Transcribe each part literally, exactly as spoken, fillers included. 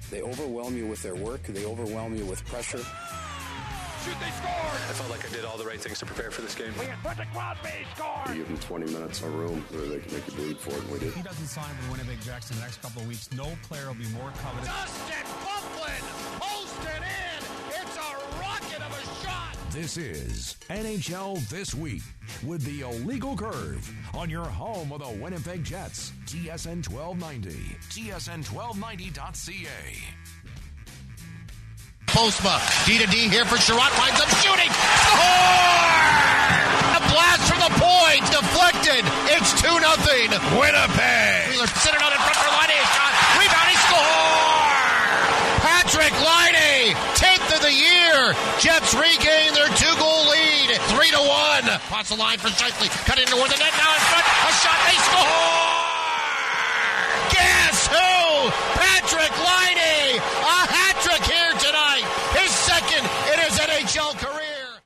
They overwhelm you with their work. They overwhelm you with pressure. Shoot, they scored! I felt like I did all the right things to prepare for this game. Sidney Crosby scored! You give them twenty minutes in a room where they can make you bleed for it, and we did. If he doesn't sign with Winnipeg Jets in the next couple of weeks, no player will be more coveted. Dustin Byfuglien posted in! It's a rocket of a shot! This is N H L This Week with the Illegal Curve on your home of the Winnipeg Jets. T S N twelve ninety. T S N twelve ninety dot C A. Postma, D to D here for Sherratt, winds up shooting, score! A blast from the point, deflected, it's two nothing, Winnipeg! Wheeler sitting out in front for Laine, shot, rebound, he score! Patrick Laine, tenth of the year, Jets regain their two-goal lead, three to one. Cross the line for Scheifele, cut into where the net, now in front, a shot, they score! Guess who? Patrick Laine, a hat-trick here tonight. His second in his N H L career.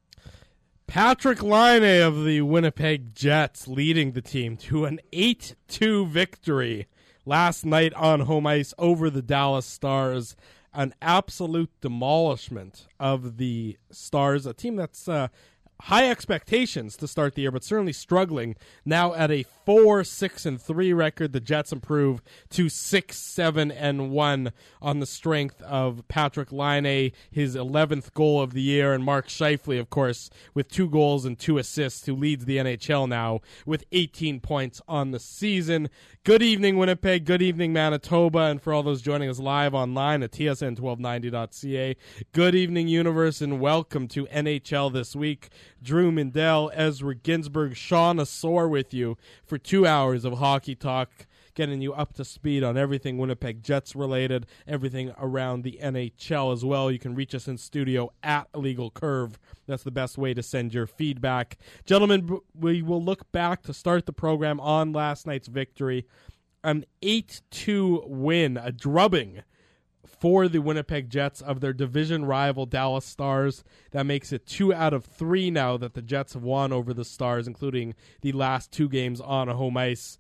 Patrick Laine of the Winnipeg Jets leading the team to an eight two victory last night on home ice over the Dallas Stars. An absolute demolishment of the Stars, a team that's uh, high expectations to start the year, but certainly struggling now at a four six and three record. The Jets improve to six seven and one on the strength of Patrick Laine, his eleventh goal of the year, and Mark Scheifele, of course, with two goals and two assists, who leads the N H L now with eighteen points on the season. Good evening, Winnipeg. Good evening, Manitoba. And for all those joining us live online at T S N twelve ninety dot C A, good evening, universe, and welcome to N H L This Week. Drew Mindell, Ezra Ginsburg, Sean Asor with you for two hours of hockey talk, getting you up to speed on everything Winnipeg Jets related, everything around the N H L as well. You can reach us in studio at Illegal Curve. That's the best way to send your feedback. Gentlemen, we will look back to start the program on last night's victory. An eight two win, a drubbing for the Winnipeg Jets of their division rival Dallas Stars. That makes it two out of three now that the Jets have won over the Stars, including the last two games on home ice.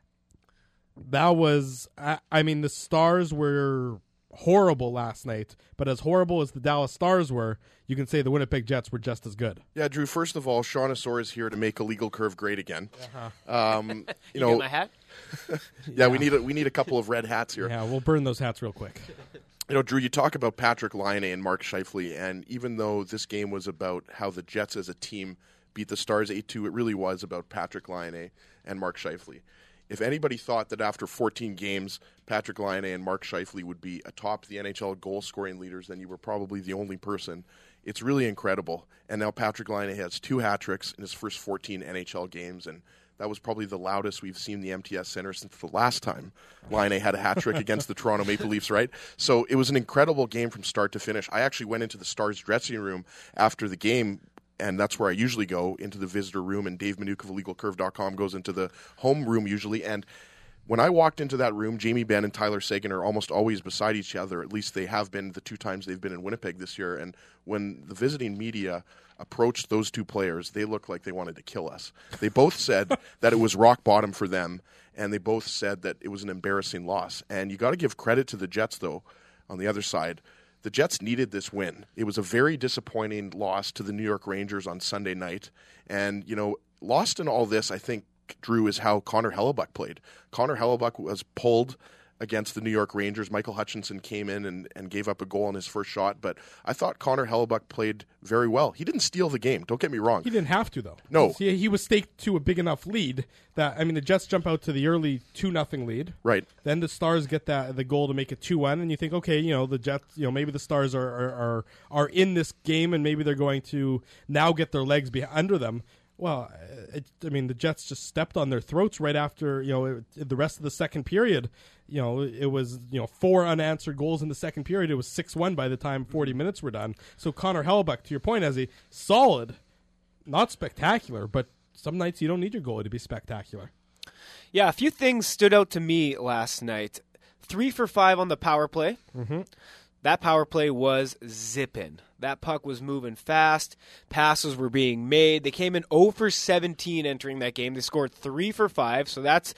That was, I, I mean, the Stars were horrible last night, but as horrible as the Dallas Stars were, you can say the Winnipeg Jets were just as good. Yeah, Drew, first of all, Sean Asor is here to make Illegal Curve great again. Uh-huh. Um, you, you know, get my hat? yeah, yeah, we need a, we need a couple of red hats here. Yeah, we'll burn those hats real quick. You know, Drew, you talk about Patrick Laine and Mark Scheifele, and even though this game was about how the Jets as a team beat the Stars eight two, it really was about Patrick Laine and Mark Scheifele. If anybody thought that after fourteen games, Patrick Laine and Mark Scheifele would be atop the N H L goal-scoring leaders, then you were probably the only person. It's really incredible. And now Patrick Laine has two hat-tricks in his first fourteen N H L games, and that was probably the loudest we've seen the M T S Center since the last time Laine had a hat trick against the Toronto Maple Leafs, right? So it was an incredible game from start to finish. I actually went into the Stars dressing room after the game, and that's where I usually go, into the visitor room, and Dave Minuk of illegal curve dot com goes into the home room usually. And when I walked into that room, Jamie Benn and Tyler Seguin are almost always beside each other. At least they have been the two times they've been in Winnipeg this year. And when the visiting media approached those two players, they looked like they wanted to kill us. They both said that it was rock bottom for them, and they both said that it was an embarrassing loss. And you got to give credit to the Jets, though, on the other side. The Jets needed this win. It was a very disappointing loss to the New York Rangers on Sunday night. And, you know, lost in all this, I think, Drew, is how Connor Hellebuyck played. Connor Hellebuyck was pulled against the New York Rangers. Michael Hutchinson came in and, and gave up a goal on his first shot, but I thought Connor Hellebuyck played very well. He didn't steal the game, don't get me wrong. He didn't have to, though. No. He, he was staked to a big enough lead that, I mean, the Jets jump out to the early two nothing lead. Right. Then the Stars get that the goal to make it two one, and you think, okay, you know, the Jets, you know, maybe the Stars are are, are, are in this game, and maybe they're going to now get their legs be under them. Well, it, I mean, the Jets just stepped on their throats right after, you know, it, the rest of the second period. You know, it was, you know, four unanswered goals in the second period. It was six one by the time forty minutes were done. So Connor Hellebuyck, to your point, as a solid, not spectacular, but some nights you don't need your goalie to be spectacular. Yeah, a few things stood out to me last night. Three for five on the power play. Mm-hmm. That power play was zipping. That puck was moving fast. Passes were being made. They came in zero for seventeen entering that game. They scored three for five, so that's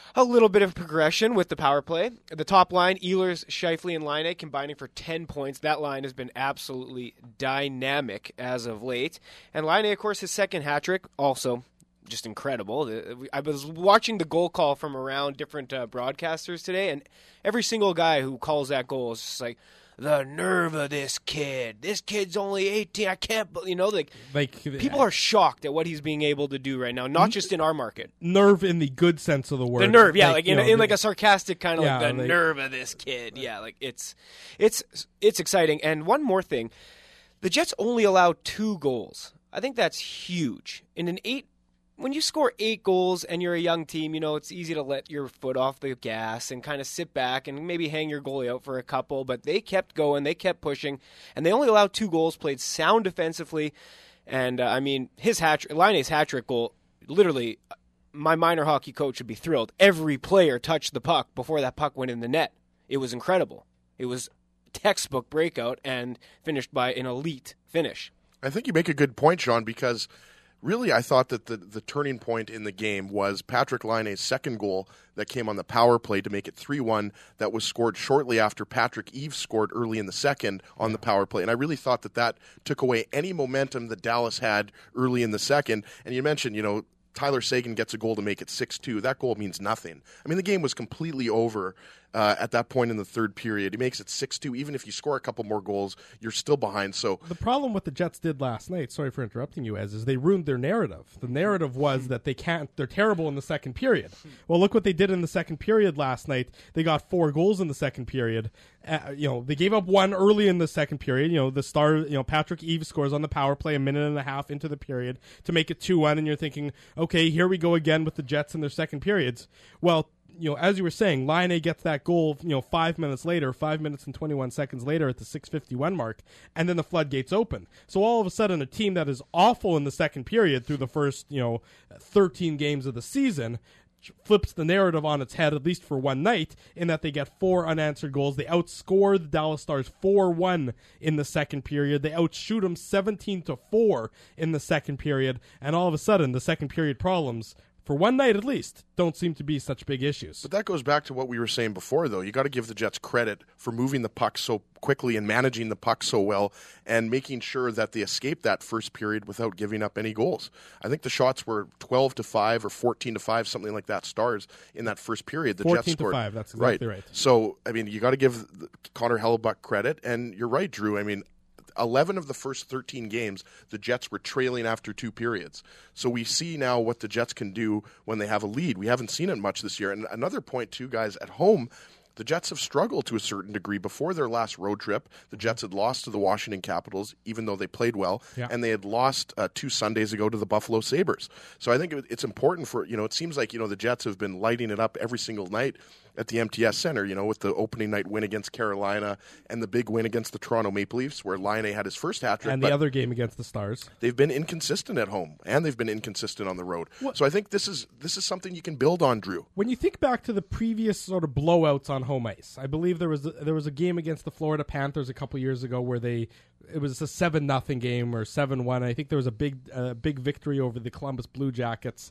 a little bit of progression with the power play. The top line, Ehlers, Scheifele, and Laine combining for ten points. That line has been absolutely dynamic as of late. And Laine, of course, his second hat trick, also just incredible. I was watching the goal call from around different uh, broadcasters today, and every single guy who calls that goal is just like, the nerve of this kid. This kid's only eighteen. I can't, you know, like, like people are shocked at what he's being able to do right now, not just in our market. Nerve in the good sense of the word. The nerve, yeah, like, like in, know, in like a sarcastic kind of yeah, like the like, nerve of this kid. Yeah, like it's it's it's exciting. And one more thing, the Jets only allow two goals. I think that's huge. In an eight When you score eight goals and you're a young team, you know, it's easy to let your foot off the gas and kind of sit back and maybe hang your goalie out for a couple. But they kept going, they kept pushing, and they only allowed two goals, played sound defensively. And, uh, I mean, his hat, Laine's hat-trick goal, literally, my minor hockey coach would be thrilled. Every player touched the puck before that puck went in the net. It was incredible. It was textbook breakout and finished by an elite finish. I think you make a good point, Sean, because really, I thought that the, the turning point in the game was Patrik Laine's second goal that came on the power play to make it three one that was scored shortly after Patrick Eves scored early in the second on the power play. And I really thought that that took away any momentum that Dallas had early in the second. And you mentioned, you know, Tyler Seguin gets a goal to make it six two. That goal means nothing. I mean, the game was completely over uh, at that point in the third period. He makes it six two. Even if you score a couple more goals, you're still behind. So the problem what the Jets did last night, sorry for interrupting you, Ez, is they ruined their narrative. The narrative was that they can't, they're terrible in the second period. Well, look what they did in the second period last night. They got four goals in the second period. Uh, you know, they gave up one early in the second period. You know, the star, you know, Patrick Eves scores on the power play a minute and a half into the period to make it two one, and you're thinking, okay, here we go again with the Jets in their second periods. Well, you know, as you were saying, Laine gets that goal, you know, five minutes later, five minutes and twenty-one seconds later at the six fifty-one mark, and then the floodgates open. So all of a sudden, a team that is awful in the second period through the first, you know, thirteen games of the season flips the narrative on its head, at least for one night, in that they get four unanswered goals. They outscore the Dallas Stars four one in the second period. They outshoot them seventeen to four in the second period, and all of a sudden, the second period problems, for one night at least, don't seem to be such big issues. But that goes back to what we were saying before, though. You got to give the Jets credit for moving the puck so quickly and managing the puck so well and making sure that they escaped that first period without giving up any goals. I think the shots were twelve to five or fourteen to five, something like that, Stars in that first period. The fourteen Jets scored. to five, that's exactly right. right. So, I mean, you got to give Connor Hellebuyck credit, and you're right, Drew. I mean, eleven of the first thirteen games, the Jets were trailing after two periods. So we see now what the Jets can do when they have a lead. We haven't seen it much this year. And another point, too, guys, at home, the Jets have struggled to a certain degree. Before their last road trip, the Jets had lost to the Washington Capitals, even though they played well, yeah. and they had lost uh, two Sundays ago to the Buffalo Sabres. So I think it's important for, you know, it seems like, you know, the Jets have been lighting it up every single night at the M T S Center, you know, with the opening night win against Carolina and the big win against the Toronto Maple Leafs, where Laine had his first hat-trick. And the other game against the Stars. They've been inconsistent at home, and they've been inconsistent on the road. What? So I think this is this is something you can build on, Drew. When you think back to the previous sort of blowouts on home ice, I believe there was a, there was a game against the Florida Panthers a couple years ago where they it was a seven nothing game or seven one. I think there was a big uh, big victory over the Columbus Blue Jackets.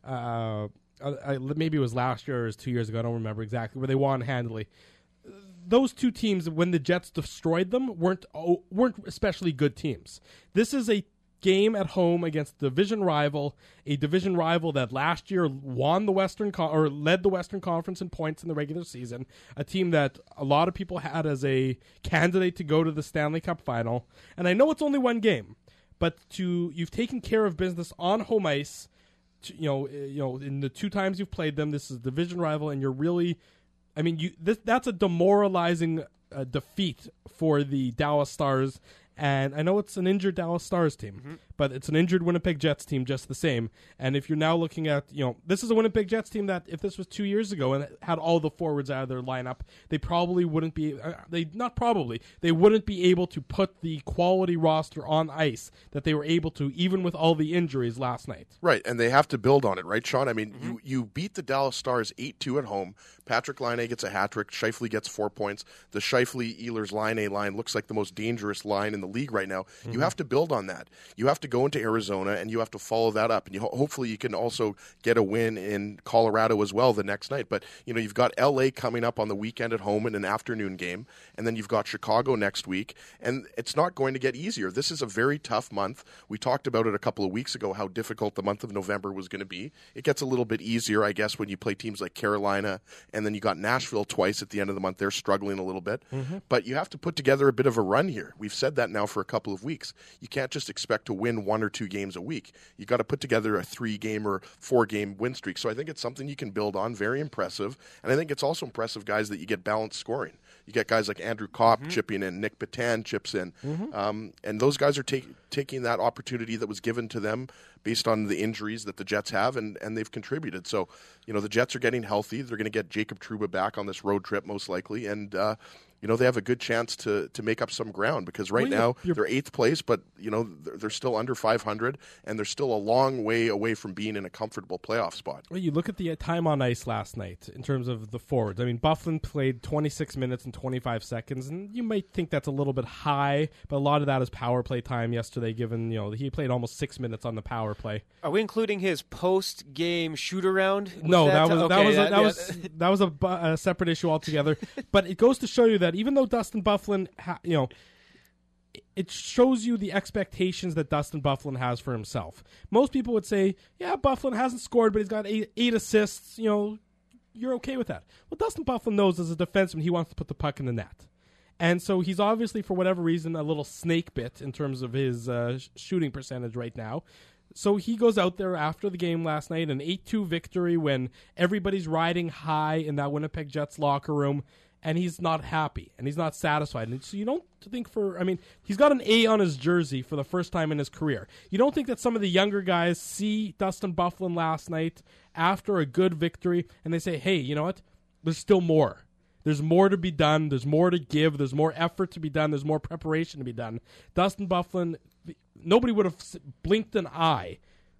Uh I, maybe it was last year or it was two years ago, I don't remember exactly, where they won handily. Those two teams, when the Jets destroyed them, weren't oh, weren't especially good teams. This is a game at home against a division rival, a division rival that last year won the Western Con- or led the Western Conference in points in the regular season, a team that a lot of people had as a candidate to go to the Stanley Cup final. And I know it's only one game, but to you've taken care of business on home ice. You know, you know, in the two times you've played them, this is a division rival, and you're really, I mean, you this that's a demoralizing uh, defeat for the Dallas Stars. And I know it's an injured Dallas Stars team, mm-hmm. but it's an injured Winnipeg Jets team just the same. And if you're now looking at, you know, this is a Winnipeg Jets team that if this was two years ago and had all the forwards out of their lineup, they probably wouldn't be, uh, they not probably, they wouldn't be able to put the quality roster on ice that they were able to, even with all the injuries last night. Right, and they have to build on it, right, Sean? I mean, mm-hmm. you, you beat the Dallas Stars eight two at home. Patrik Laine gets a hat-trick. Scheifele gets four points. The Scheifele-Ehlers-Laine line looks like the most dangerous line in the league right now. Mm-hmm. You have to build on that. You have to to go into Arizona and you have to follow that up. And you, hopefully you can also get a win in Colorado as well the next night. But, you know, you've got L A coming up on the weekend at home in an afternoon game, and then you've got Chicago next week. And it's not going to get easier. This is a very tough month. We talked about it a couple of weeks ago, how difficult the month of November was going to be. It gets a little bit easier, I guess, when you play teams like Carolina, and then you got Nashville twice at the end of the month. They're struggling a little bit. Mm-hmm. But you have to put together a bit of a run here. We've said that now for a couple of weeks. You can't just expect to win one or two games a week. You got to put together a three-game or four-game win streak. So I think it's something you can build on. Very impressive. And I think it's also impressive, guys, that you get balanced scoring. You get guys like Andrew Kopp mm-hmm. chipping in, Nick Patan chips in. Mm-hmm. Um, and those guys are take, taking that opportunity that was given to them based on the injuries that the Jets have, and, and they've contributed. So, you know, the Jets are getting healthy. They're going to get Jacob Trouba back on this road trip most likely. And, uh, you know, they have a good chance to, to make up some ground because right well, now you're, they're eighth place, but, you know, they're, they're still under five hundred, and they're still a long way away from being in a comfortable playoff spot. Well, you look at the time on ice last night in terms of the forwards. I mean, Byfuglien played twenty-six minutes and twenty-five seconds, and you might think that's a little bit high, but a lot of that is power play time yesterday, given, you know, he played almost six minutes on the power play. Are we including his post-game shoot-around? No, that, that was, okay, that was, that, a, that, yeah. was, that was a, a separate issue altogether. But it goes to show you that even though Dustin Byfuglien, ha, you know, it shows you the expectations that Dustin Byfuglien has for himself. Most people would say, yeah, Byfuglien hasn't scored, but he's got eight, eight assists. You know, you're okay with that. Well, Dustin Byfuglien knows as a defenseman he wants to put the puck in the net. And so he's obviously, for whatever reason, a little snake bit in terms of his uh, shooting percentage right now. So he goes out there after the game last night, an eight two victory when everybody's riding high in that Winnipeg Jets locker room, and he's not happy, and he's not satisfied. And so you don't think for, I mean, he's got an A on his jersey for the first time in his career. You don't think that some of the younger guys see Dustin Byfuglien last night after a good victory, and they say, hey, you know what, there's still more. There's more to be done. There's more to give. There's more effort to be done. There's more preparation to be done. Dustin Byfuglien, nobody would have blinked an eye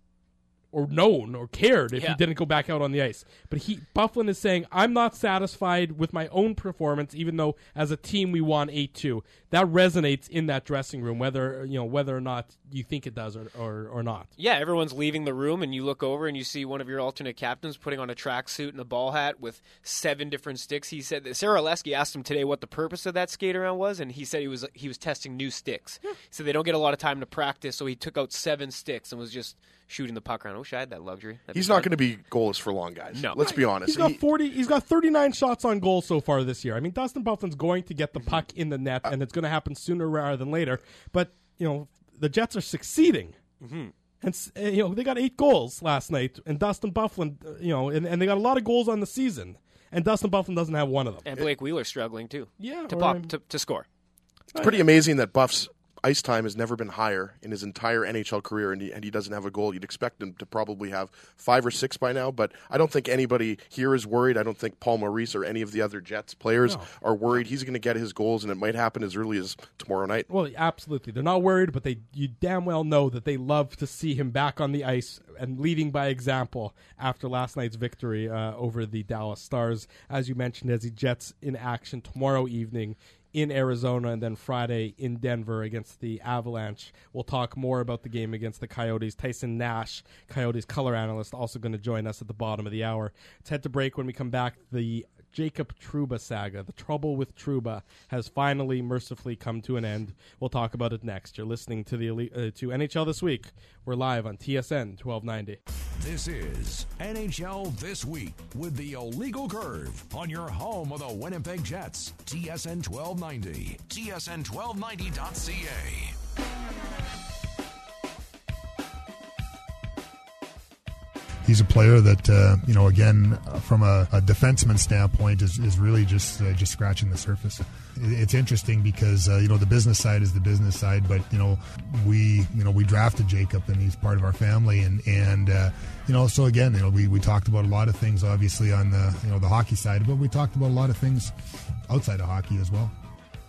or known or cared if yeah. he didn't go back out on the ice. But he Byfuglien is saying, I'm not satisfied with my own performance, even though as a team we won eight two. That resonates in that dressing room, whether you know whether or not you think it does or, or, or not. Yeah, everyone's leaving the room, and you look over and you see one of your alternate captains putting on a tracksuit and a ball hat with seven different sticks. He said that Sarah Oleski asked him today what the purpose of that skate around was, and he said he was he was testing new sticks. Yeah. He said they don't get a lot of time to practice, so he took out seven sticks and was just shooting the puck around. I wish I had that luxury. That'd he's not going to be goalless for long, guys. No. Let's be honest. He's got forty. He's got thirty-nine shots on goal so far this year. I mean, Dustin Byfuglien's going to get the puck in the net, and it's going to happen sooner rather than later. But you know, the Jets are succeeding, mm-hmm. and uh, you know they got eight goals last night, and Dustin Byfuglien, uh, you know, and, and they got a lot of goals on the season, and Dustin Byfuglien doesn't have one of them. And Blake Wheeler's struggling too. Yeah, to pop to, to score. It's pretty amazing that Buff's ice time has never been higher in his entire N H L career, and he, and he doesn't have a goal. You'd expect him to probably have five or six by now, but I don't think anybody here is worried. I don't think Paul Maurice or any of the other Jets players no. are worried. He's going to get his goals, and it might happen as early as tomorrow night. Well, absolutely. They're not worried, but they you damn well know that they love to see him back on the ice and leading by example after last night's victory uh, over the Dallas Stars. As you mentioned, as the Jets in action tomorrow evening in Arizona, and then Friday in Denver against the Avalanche. We'll talk more about the game against the Coyotes. Tyson Nash, Coyotes color analyst, also going to join us at the bottom of the hour. Let's head to break. When we come back, the Jacob Trouba saga, the trouble with Trouba, has finally mercifully come to an end. We'll talk about it next. You're listening to the uh, to N H L This Week. We're live on T S N twelve ninety. This is N H L This Week with the Illegal Curve on your home of the Winnipeg Jets. T S N twelve ninety. T S N twelve ninety dot C A. He's a player that, uh, you know, again, uh, from a, a defenseman standpoint, is, is really just uh, just scratching the surface. It's interesting because, uh, you know, the business side is the business side, but, you know, we, you know, we drafted Jacob, and he's part of our family. And, and uh, you know, so again, you know, we, we talked about a lot of things, obviously, on the, you know, the hockey side, but we talked about a lot of things outside of hockey as well.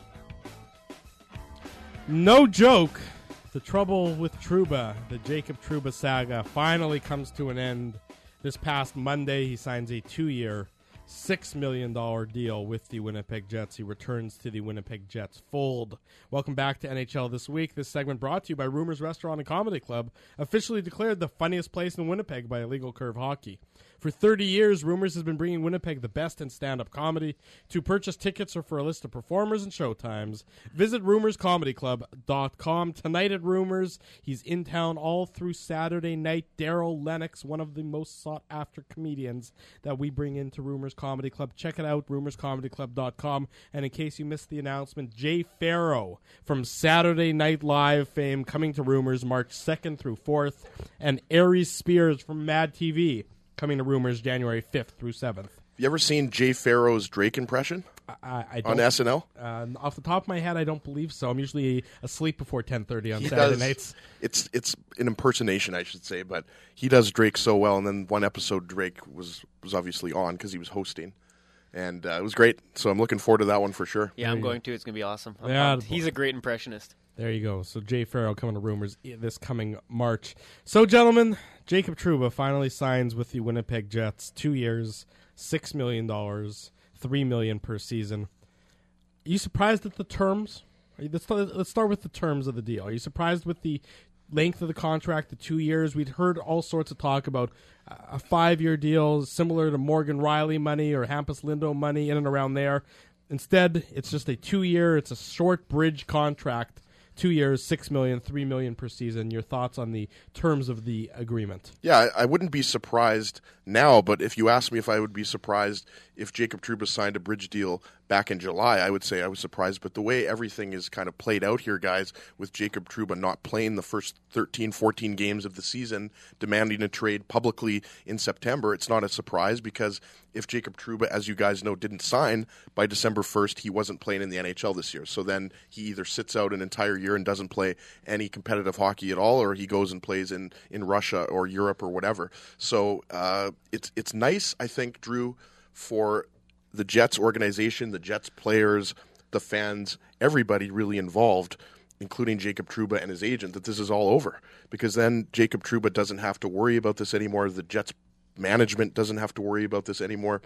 No joke. The trouble with Trouba, the Jacob Trouba saga, finally comes to an end. This past Monday, he signs a two-year, six million dollars deal with the Winnipeg Jets. He returns to the Winnipeg Jets fold. Welcome back to N H L This Week. This segment brought to you by Rumors Restaurant and Comedy Club, officially declared the funniest place in Winnipeg by Illegal Curve Hockey. For thirty years, Rumors has been bringing Winnipeg the best in stand-up comedy. To purchase tickets or for a list of performers and showtimes, visit rumors comedy club dot com. Tonight at Rumors, he's in town all through Saturday night. Daryl Lennox, one of the most sought-after comedians that we bring into Rumors Comedy Club. Check it out, rumors comedy club dot com. And in case you missed the announcement, Jay Farrow from Saturday Night Live fame coming to Rumors March second through fourth. And Aries Spears from Mad T V coming to Rumors January fifth through seventh. You ever seen Jay Farrow's Drake impression I, I on S N L? Uh, off the top of my head, I don't believe so. I'm usually asleep before ten thirty on He Saturday does, nights. It's it's an impersonation, I should say, but he does Drake so well. And then one episode, Drake was, was obviously on because he was hosting. And uh, it was great. So I'm looking forward to that one for sure. Yeah, I'm going to. It's going to be awesome. I'm Yeah, pumped. He's a great impressionist. There you go. So Jay Farrow coming to Rumors this coming March. So, gentlemen, Jacob Trouba finally signs with the Winnipeg Jets. Two years, six million dollars, three million dollars per season. Are you surprised at the terms? Let's let's start with the terms of the deal. Are you surprised with the length of the contract, the two years? We'd heard all sorts of talk about a five-year deal similar to Morgan Riley money or Hampus Lindo money in and around there. Instead, it's just a two-year, it's a short bridge contract. Two years, six million, three million per season. Your thoughts on the terms of the agreement? Yeah, I, I wouldn't be surprised now, but if you asked me if I would be surprised if Jacob Trouba signed a bridge deal back in July, I would say I was surprised. But the way everything is kind of played out here, guys, with Jacob Trouba not playing the first thirteen, fourteen games of the season, demanding a trade publicly in September, it's not a surprise because if Jacob Trouba, as you guys know, didn't sign by December first, he wasn't playing in the N H L this year. So then he either sits out an entire year and doesn't play any competitive hockey at all, or he goes and plays in, in Russia or Europe or whatever. So uh, it's it's nice, I think, Drew, for the Jets organization, the Jets players, the fans, everybody really involved, including Jacob Trouba and his agent, that this is all over. Because then Jacob Trouba doesn't have to worry about this anymore. The Jets management doesn't have to worry about this anymore.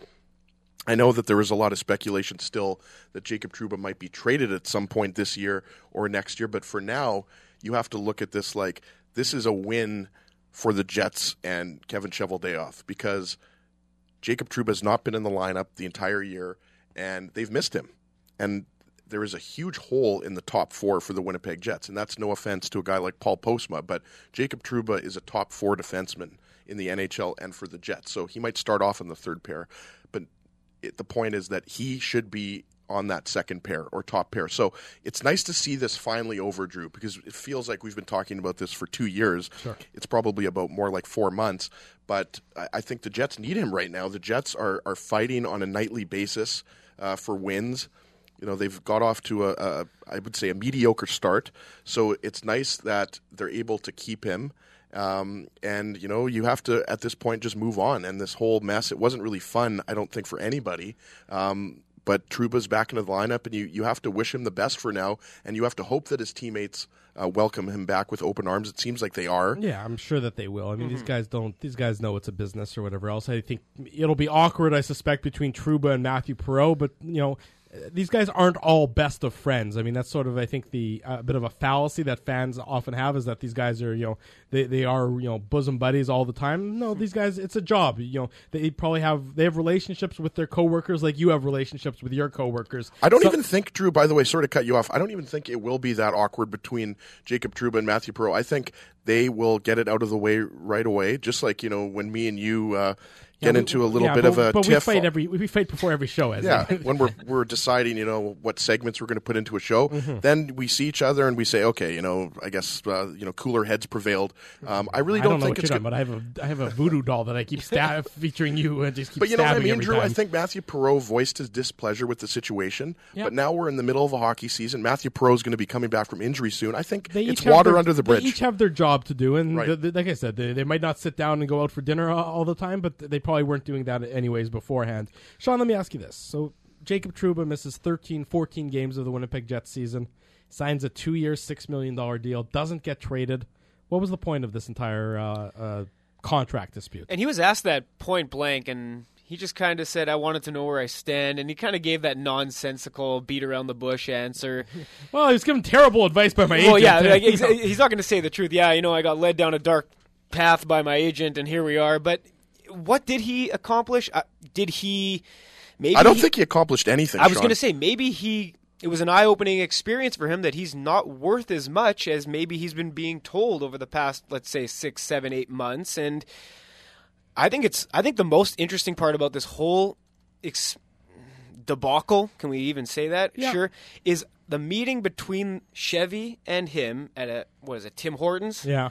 I know that there is a lot of speculation still that Jacob Trouba might be traded at some point this year or next year, but for now, you have to look at this like this is a win for the Jets and Kevin Cheveldayoff because Jacob Trouba has not been in the lineup the entire year, and they've missed him. And there is a huge hole in the top four for the Winnipeg Jets, and that's no offense to a guy like Paul Postma, but Jacob Trouba is a top four defenseman in the N H L and for the Jets. So he might start off in the third pair, but it, the point is that he should be on that second pair or top pair. So it's nice to see this finally over, Drew, because it feels like we've been talking about this for two years. Sure. It's probably about more like four months, but I, I think the Jets need him right now. The Jets are, are fighting on a nightly basis uh, for wins. You know, they've got off to a, a, I would say, a mediocre start. So it's nice that they're able to keep him. Um, and, you know, you have to, at this point, just move on. And this whole mess, it wasn't really fun, I don't think, for anybody. Um, but Trouba's back into the lineup, and you, you have to wish him the best for now. And you have to hope that his teammates uh, welcome him back with open arms. It seems like they are. Yeah, I'm sure that they will. I mean, Mm-hmm. these guys don't. These guys know it's a business or whatever else. I think it'll be awkward, I suspect, between Trouba and Matthew Perreault. But you know, these guys aren't all best of friends. I mean, that's sort of, I think, the uh, bit of a fallacy that fans often have is that these guys are, you know, they, they are, you know, bosom buddies all the time. No, these guys, it's a job. You know, they probably have, they have relationships with their coworkers like you have relationships with your coworkers. I don't So- even think, Drew, by the way, sort of cut you off, I don't even think it will be that awkward between Jacob Trouba and Matthew Perreault. I think they will get it out of the way right away, just like, you know, when me and you uh, get Yeah, into a little yeah, bit but, of a but tiff. we fight every we fight before every show. As Yeah, when we're we're deciding, you know, what segments we're going to put into a show, Mm-hmm. then we see each other and we say, okay, you know, I guess uh, you know, cooler heads prevailed. Um, I really I don't, don't know think what it's you're good. talking about. I have a I have a voodoo doll that I keep stab featuring you and just keep But you know what I stabbing mean, every Drew? time. I think Matthew Perreault voiced his displeasure with the situation. Yep. But now we're in the middle of a hockey season. Matthew Perreault is going to be coming back from injury soon. I think They it's each have water their- under the bridge. They each have their job to do, and Right. the, the, like I said, they, they might not sit down and go out for dinner all, all the time, but they probably weren't doing that anyways beforehand. Sean, let me ask you this. So Jacob Trouba misses thirteen, fourteen games of the Winnipeg Jets season, signs a two-year, six million dollars deal, doesn't get traded. What was the point of this entire uh, uh, contract dispute? And he was asked that point blank, and He just kind of said, I wanted to know where I stand, and he kind of gave that nonsensical, beat-around-the-bush answer. Well, he was given terrible advice by my agent. Well, yeah, like, he's, he's not going to say the truth. Yeah, you know, I got led down a dark path by my agent, and here we are. But what did he accomplish? Uh, did he maybe I don't he, think he accomplished anything, I was Sean. going to say, maybe he it was an eye-opening experience for him that he's not worth as much as maybe he's been being told over the past, let's say, six, seven, eight months. And I think it's I think the most interesting part about this whole ex- debacle, can we even say that? Yeah. Sure, is the meeting between Chevy and him at a, what is it, Tim Hortons? Yeah.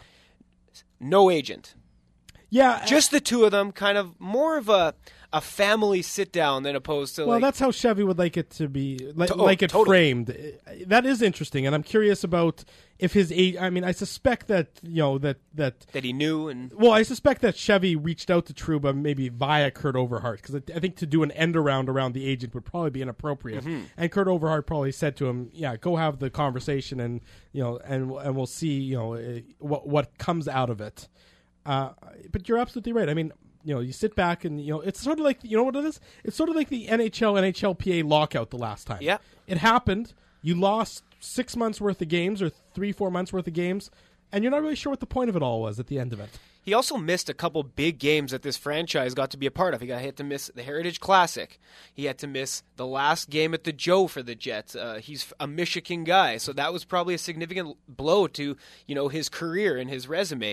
No agent. Yeah. Just the two of them, kind of more of a a family sit down than opposed to well, like. that's how Chevy would like it to be, like, To- oh, like it totally. framed. That is interesting, and I'm curious about if his age. I mean, I suspect that you know that that that he knew, and well, I suspect that Chevy reached out to Trouba maybe via Kurt Overhart, because I, I think to do an end around around the agent would probably be inappropriate. Mhm. And Kurt Overhart probably said to him, "Yeah, go have the conversation, and you know, and and we'll see, you know, uh, what what comes out of it." Uh, but you're absolutely right. I mean, you know, you sit back and, you know, it's sort of like, you know what it is? It's sort of like the N H L, N H L P A lockout the last time. Yeah. It happened. You lost six months worth of games or three, four months worth of games, and you're not really sure what the point of it all was at the end of it. he also missed a couple big games that this franchise got to be a part of. He got he had to miss the Heritage Classic. He had to miss the last game at the Joe for the Jets. Uh, he's a Michigan guy, so that was probably a significant blow to, you know, his career and his resume.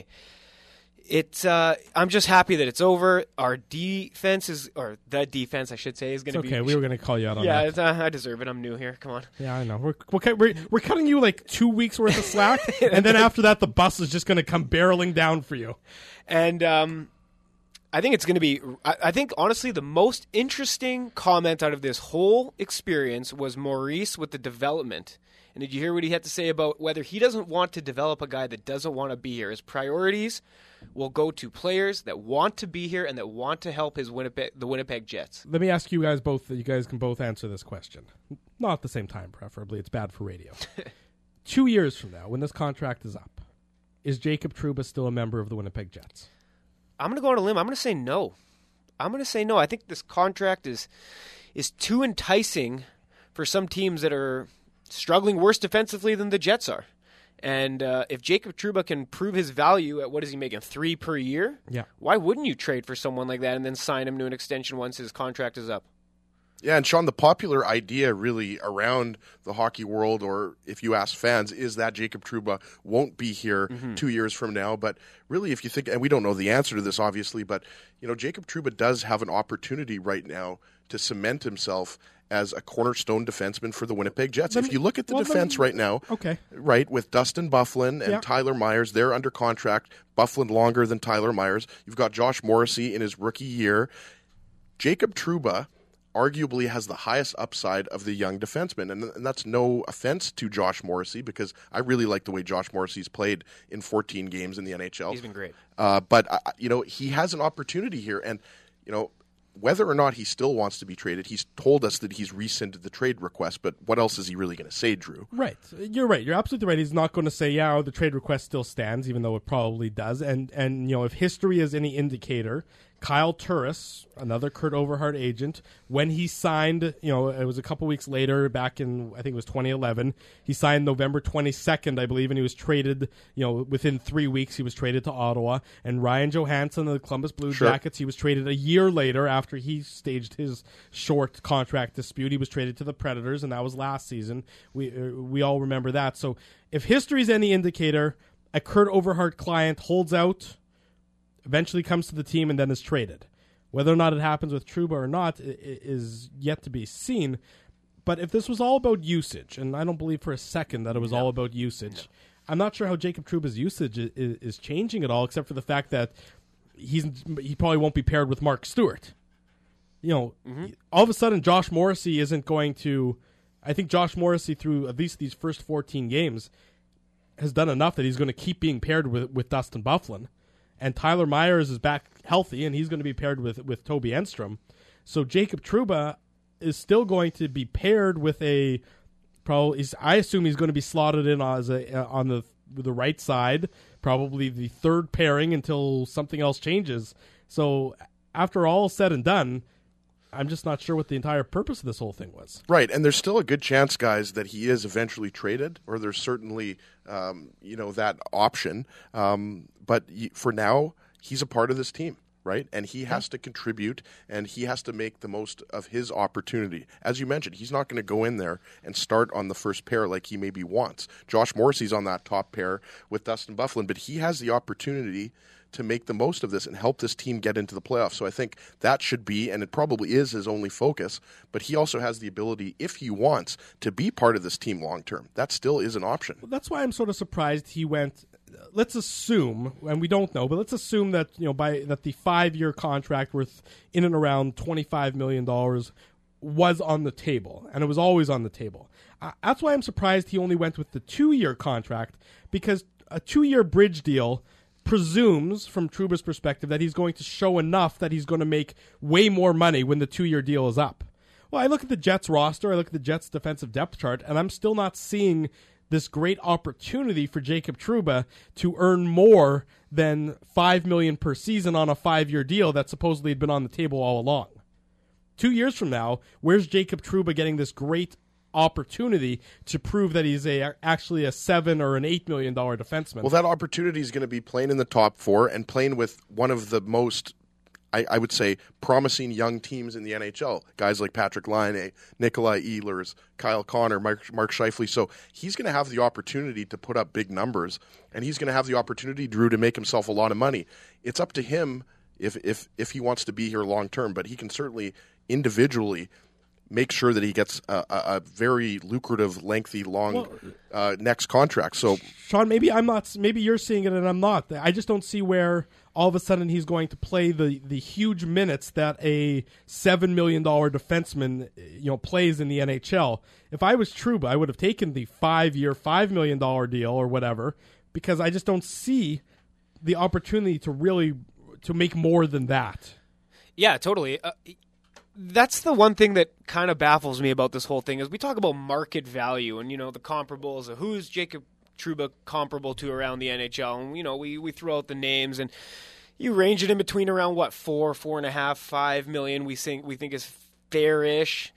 It's. Uh, I'm just happy that it's over. Our defense is, or the defense, I should say, is going to It's be. okay. We were going to call you out on yeah, that. it's, uh, I deserve it. I'm new here. Come on. Yeah, I know. We're we're, we're, we're cutting you like two weeks worth of slack, and then after that, the bus is just going to come barreling down for you. And um, I think it's going to be. I, I think honestly, the most interesting comment out of this whole experience was Maurice with the development. And did you hear what he had to say about whether he doesn't want to develop a guy that doesn't want to be here? His priorities will go to players that want to be here and that want to help his Winnipeg, the Winnipeg Jets. Let me ask you guys both. You guys can both answer this question. Not at the same time, preferably. It's bad for radio. Two years from now, when this contract is up, is Jacob Trouba still a member of the Winnipeg Jets? I'm going to go on a limb. I'm going to say no. I'm going to say no. I think this contract is is too enticing for some teams that are struggling worse defensively than the Jets are. And uh, if Jacob Trouba can prove his value at, what is he making, three per year? Yeah. Why wouldn't you trade for someone like that and then sign him to an extension once his contract is up? Yeah, and Sean, the popular idea really around the hockey world, or if you ask fans, is that Jacob Trouba won't be here Mm-hmm. two years from now. But really, if you think, and we don't know the answer to this, obviously, but you know, Jacob Trouba does have an opportunity right now to cement himself as a cornerstone defenseman for the Winnipeg Jets. Let If me- you look at the well, let defense me- right now, Okay. right, with Dustin Byfuglien and Yeah. Tyler Myers, they're under contract. Byfuglien longer than Tyler Myers. You've got Josh Morrissey in his rookie year. Jacob Trouba arguably has the highest upside of the young defensemen, and, and that's no offense to Josh Morrissey, because I really like the way Josh Morrissey's played in fourteen games in the N H L. He's been great. Uh, but, uh, you know, he has an opportunity here, and, you know, whether or not he still wants to be traded, he's told us that he's rescinded the trade request, but what else is he really going to say, Drew? Right. You're right. You're absolutely right. He's not going to say, yeah, the trade request still stands, even though it probably does. And, and you know, if history is any indicator, Kyle Turris, another Kurt Overhart agent, when he signed, you know, it was a couple weeks later, back in, I think it was twenty eleven, he signed November twenty-second, I believe, and he was traded, you know, within three weeks, he was traded to Ottawa. And Ryan Johansson of the Columbus Blue Sure. Jackets, he was traded a year later after he staged his short contract dispute. He was traded to the Predators, and that was last season. We, uh, we all remember that. So if history's any indicator, a Kurt Overhart client holds out, eventually comes to the team, and then is traded. Whether or not it happens with Trouba or not i- i- is yet to be seen. But if this was all about usage, and I don't believe for a second that it was all about usage, I'm not sure how Jacob Trouba's usage is, is changing at all, except for the fact that he's he probably won't be paired with Mark Stewart. You know, all of a sudden, Josh Morrissey isn't going to. I think Josh Morrissey, through at least these first fourteen games, has done enough that he's going to keep being paired with, with Dustin Byfuglien. And Tyler Myers is back healthy, and he's going to be paired with, with Toby Enstrom. So Jacob Trouba is still going to be paired with a probably. I assume he's going to be slotted in as a, uh, on the the right side, probably the third pairing until something else changes. So after all said and done, I'm just not sure what the entire purpose of this whole thing was. Right, and there's still a good chance, guys, that he is eventually traded, or there's certainly, um, you know, that option. Um, but for now, he's a part of this team, right? And he has to contribute, and he has to make the most of his opportunity. As you mentioned, he's not going to go in there and start on the first pair like he maybe wants. Josh Morrissey's on that top pair with Dustin Byfuglien, but he has the opportunity to make the most of this and help this team get into the playoffs. So I think that should be, and it probably is, his only focus. But he also has the ability, if he wants, to be part of this team long term. That still is an option. Well, that's why I'm sort of surprised he went. Let's assume, and we don't know, but let's assume that you know by that the five-year contract worth in and around twenty-five million dollars was on the table, and it was always on the table. Uh, that's why I'm surprised he only went with the two-year contract, because a two-year bridge deal presumes, from Trouba's perspective, that he's going to show enough that he's going to make way more money when the two-year deal is up. Well, I look at the Jets roster, I look at the Jets defensive depth chart, and I'm still not seeing this great opportunity for Jacob Trouba to earn more than five million dollars per season on a five-year deal that supposedly had been on the table all along. Two years from now, where's Jacob Trouba getting this great opportunity to prove that he's a actually a seven or an eight million dollar defenseman? Well, that opportunity is going to be playing in the top four and playing with one of the most, I, I would say, promising young teams in the N H L. Guys like Patrick Laine, Nikolai Ehlers, Kyle Connor, Mark, Mark Scheifele. So he's going to have the opportunity to put up big numbers, and he's going to have the opportunity, Drew, to make himself a lot of money. It's up to him if if if he wants to be here long term, but he can certainly individually make sure that he gets a, a, a very lucrative, lengthy, long well, uh, next contract. So, Sean, maybe I'm not. Maybe you're seeing it, and I'm not. I just don't see where all of a sudden he's going to play the, the huge minutes that a seven million dollar defenseman, you know, plays in the N H L. If I was Trouba, I would have taken the five year, five million dollar deal or whatever, because I just don't see the opportunity to really to make more than that. Yeah, totally. Uh, That's the one thing that kind of baffles me about this whole thing is we talk about market value and, you know, the comparables of who's Jacob Trouba comparable to around the N H L. And, you know, we, we throw out the names and you range it in between around, what, four, four and a half, five million we think, we think is fair-ish.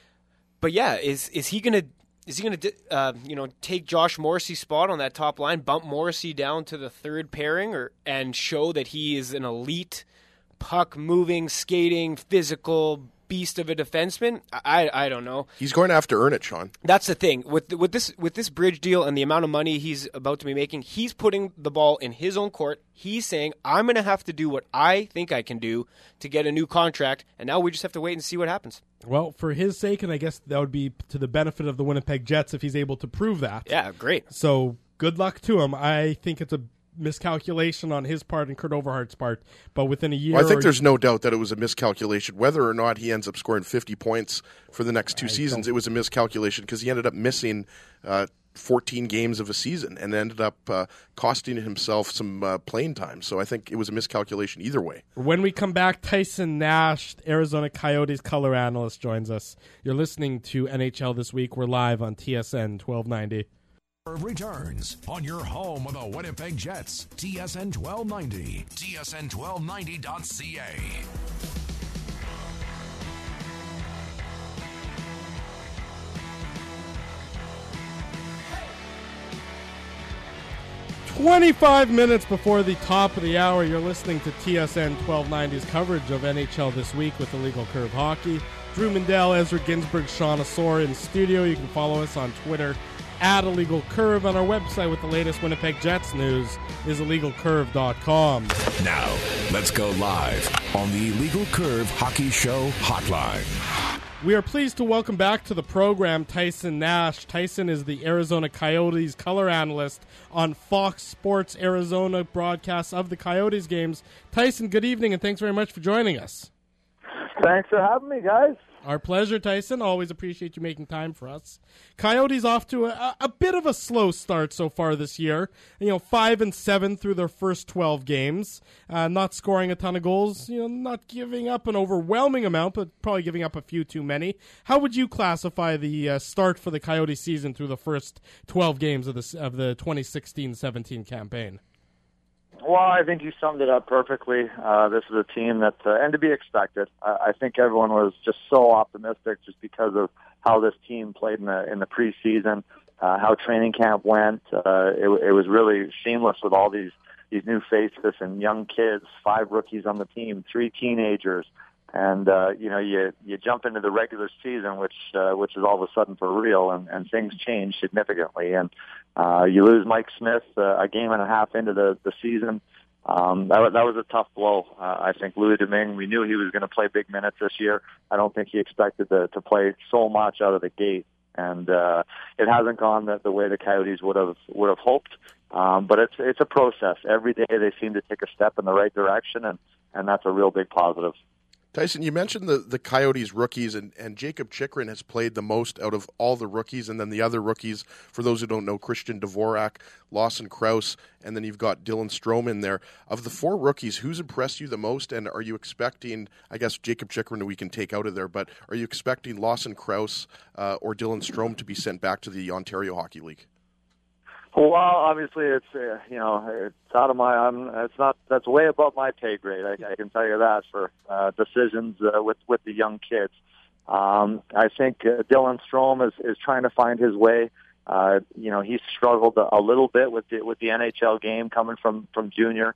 But, yeah, is is he going to is he going to uh, you know, take Josh Morrissey's spot on that top line, bump Morrissey down to the third pairing or and show that he is an elite puck-moving, skating, physical beast of a defenseman? I I don't know. He's going to have to earn it, Sean. That's the thing with with this with this bridge deal and the amount of money he's about to be making. He's putting the ball in his own court. He's saying, "I'm going to have to do what I think I can do to get a new contract." And now we just have to wait and see what happens. Well, for his sake, and I guess that would be to the benefit of the Winnipeg Jets if he's able to prove that. Yeah, great. So good luck to him. I think it's a miscalculation on his part and Kurt Overhart's part, but within a year... Well, I think there's no doubt that it was a miscalculation. Whether or not he ends up scoring fifty points for the next two I seasons, don't. It was a miscalculation because he ended up missing uh, fourteen games of a season and ended up uh, costing himself some uh, playing time. So I think it was a miscalculation either way. When we come back, Tyson Nash, Arizona Coyotes color analyst, joins us. You're listening to N H L This Week. We're live on T S N twelve ninety. Returns on your home of the Winnipeg Jets, T S N twelve ninety, T S N twelve ninety dot C A. twenty-five minutes before the top of the hour, you're listening to T S N twelve ninety's coverage of N H L This Week with Illegal Curve Hockey. Drew Mindell, Ezra Ginsburg, Sean Asor in studio. You can follow us on Twitter at Illegal Curve. On our website with the latest Winnipeg Jets news is illegal curve dot com. Now, let's go live on the Illegal Curve Hockey Show hotline. We are pleased to welcome back to the program Tyson Nash. Tyson is the Arizona Coyotes color analyst on Fox Sports Arizona broadcasts of the Coyotes games. Tyson, good evening, and thanks very much for joining us. Thanks for having me, guys. Our pleasure, Tyson. Always appreciate you making time for us. Coyotes off to a, a bit of a slow start so far this year. You know, five and seven through their first twelve games. Uh, not scoring a ton of goals. You know, not giving up an overwhelming amount, but probably giving up a few too many. How would you classify the uh, start for the Coyotes season through the first twelve games of the of the twenty sixteen seventeen campaign? Well, I think you summed it up perfectly. Uh, this is a team that, uh, and to be expected. Uh, I think everyone was just so optimistic just because of how this team played in the in the preseason, uh, how training camp went. Uh, it, it was really seamless with all these these new faces and young kids, five rookies on the team, three teenagers, and uh, you know you you jump into the regular season, which uh, which is all of a sudden for real, and, and things change significantly, and uh, you lose Mike Smith uh, a game and a half into the the season. Um, that, that was a tough blow. Uh, I think Louis Domingue, we knew he was going to play big minutes this year. I don't think he expected to, to play so much out of the gate, and uh, it hasn't gone the, the way the Coyotes would have would have hoped. Um, but it's it's a process. Every day they seem to take a step in the right direction, and, and that's a real big positive. Tyson, you mentioned the, the Coyotes rookies, and, and Jacob Chychrun has played the most out of all the rookies, and then the other rookies, for those who don't know, Christian Dvorak, Lawson Krause, and then you've got Dylan Strome in there. Of the four rookies, who's impressed you the most, and are you expecting, I guess Jacob Chychrun we can take out of there, but are you expecting Lawson Krause uh, or Dylan Strome to be sent back to the Ontario Hockey League? Well, obviously, it's uh, you know it's out of my. I'm, it's not. That's way above my pay grade. I, I can tell you that for uh, decisions uh, with with the young kids. Um, I think uh, Dylan Strome is is trying to find his way. Uh, you know, he's struggled a, a little bit with the with the N H L game coming from from junior.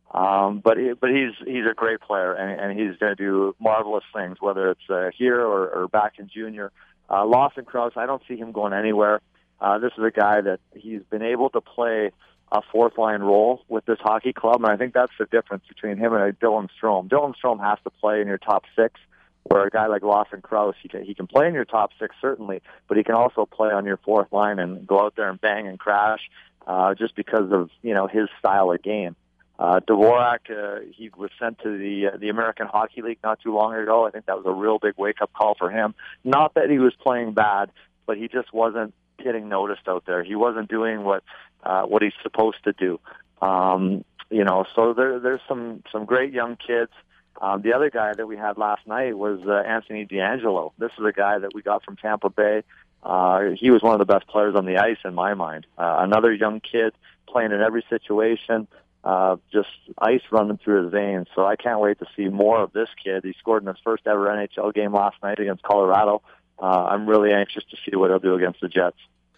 Um, but he, but he's he's a great player, and, and he's going to do marvelous things, whether it's uh, here or, or back in junior. Uh, Lawson Krause, I don't see him going anywhere. Uh, this is a guy that he's been able to play a fourth line role with this hockey club, and I think that's the difference between him and Dylan Strome. Dylan Strome has to play in your top six, where a guy like Lawson Krause, he can, he can play in your top six certainly, but he can also play on your fourth line and go out there and bang and crash, uh, just because of you know his style of game. Uh, Dvorak, uh, he was sent to the uh, the American Hockey League not too long ago. I think that was a real big wake up call for him. Not that he was playing bad, but he just wasn't getting noticed out there. He wasn't doing what uh, what he's supposed to do. Um, you know, so there, there's some some great young kids. Um, the other guy that we had last night was uh, Anthony DeAngelo. This is a guy that we got from Tampa Bay. Uh, he was one of the best players on the ice in my mind. Uh, another young kid playing in every situation, uh, just ice running through his veins. So I can't wait to see more of this kid. He scored in his first ever N H L game last night against Colorado. Uh, I'm really anxious to see what he'll do against the Jets.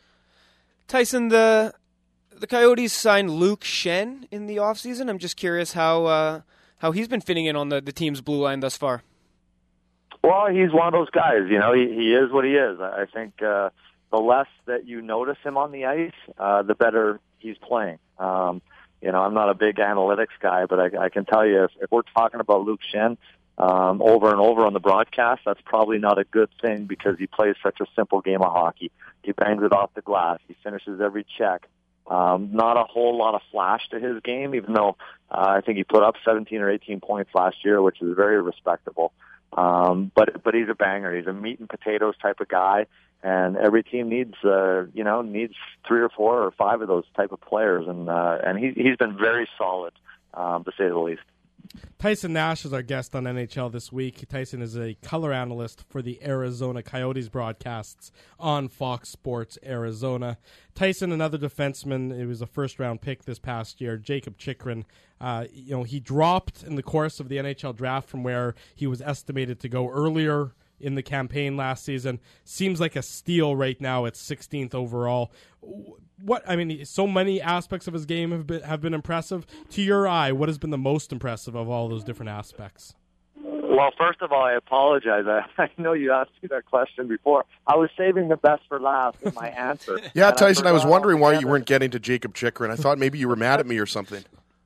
Tyson, the the Coyotes signed Luke Schenn in the offseason. I'm just curious how uh, how he's been fitting in on the, the team's blue line thus far. Well, he's one of those guys. You know, he, he is what he is. I think uh, the less that you notice him on the ice, uh, the better he's playing. Um, you know, I'm not a big analytics guy, but I, I can tell you if, if we're talking about Luke Schenn, Um, over and over on the broadcast, that's probably not a good thing because he plays such a simple game of hockey. He bangs it off the glass. He finishes every check. Um, not a whole lot of flash to his game, even though uh, I think he put up seventeen or eighteen points last year, which is very respectable. Um, but but he's a banger. He's a meat and potatoes type of guy, and every team needs uh, you know needs three or four or five of those type of players, and uh, and he he's been very solid, um, to say the least. Tyson Nash is our guest on N H L This Week. Tyson is a color analyst for the Arizona Coyotes broadcasts on Fox Sports Arizona. Tyson, another defenseman, it was a first-round pick this past year, Jacob Chychrun. Uh, you know, he dropped in the course of the N H L draft from where he was estimated to go earlier in the campaign last season. Seems like a steal right now at sixteenth overall. What I mean, so many aspects of his game have been have been impressive. To your eye, what has been the most impressive of all those different aspects? Well, first of all, I apologize. I, I know you asked me that question before. I was saving the best for last in my answer. Yeah, Tyson, I, I was wondering why you weren't getting to Jacob Chychrun. I thought maybe you were mad at me or something.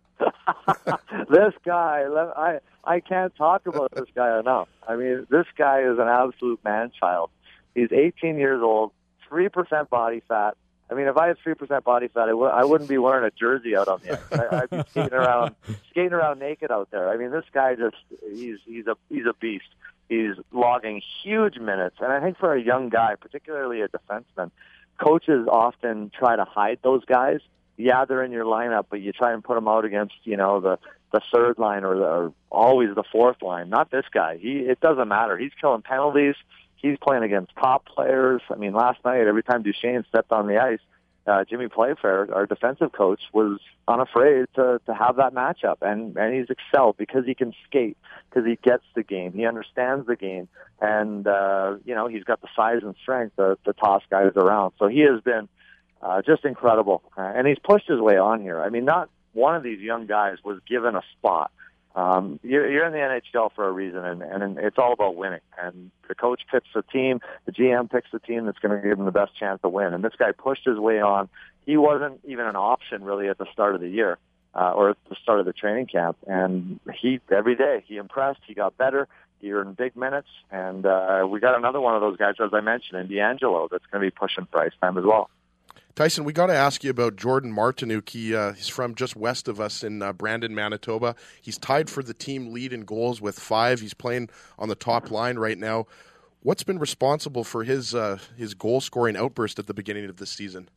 This guy, I I can't talk about this guy enough. I mean, this guy is an absolute man-child. He's eighteen years old, three percent body fat. I mean, if I had three percent body fat, I, w- I wouldn't be wearing a jersey out on the ice. I, I'd be skating around, skating around naked out there. I mean, this guy just—he's he's a he's a beast. He's logging huge minutes, and I think for a young guy, particularly a defenseman, coaches often try to hide those guys. Yeah, they're in your lineup, but you try and put them out against, you know, the the third line or, the, or always the fourth line. Not this guy. He it doesn't matter. He's killing penalties. He's playing against top players. I mean, last night, every time Duchesne stepped on the ice, uh, Jimmy Playfair, our defensive coach, was unafraid to, to have that matchup. And, and he's excelled because he can skate, because he gets the game. He understands the game. And, uh, you know, he's got the size and strength to, to toss guys around. So he has been uh, just incredible. Uh, and he's pushed his way on here. I mean, not one of these young guys was given a spot. Um, you're, you're in the N H L for a reason, and, and it's all about winning. And the coach picks the team, the G M picks the team that's going to give him the best chance to win. And this guy pushed his way on. He wasn't even an option really at the start of the year uh, or at the start of the training camp. And he every day he impressed. He got better. He earned big minutes. And uh, we got another one of those guys, as I mentioned, in D'Angelo, that's going to be pushing for ice time as well. Tyson, we got to ask you about Jordan Martinook. He, uh, he's from just west of us in uh, Brandon, Manitoba. He's tied for the team lead in goals with five. He's playing on the top line right now. What's been responsible for his uh, his goal-scoring outburst at the beginning of the season?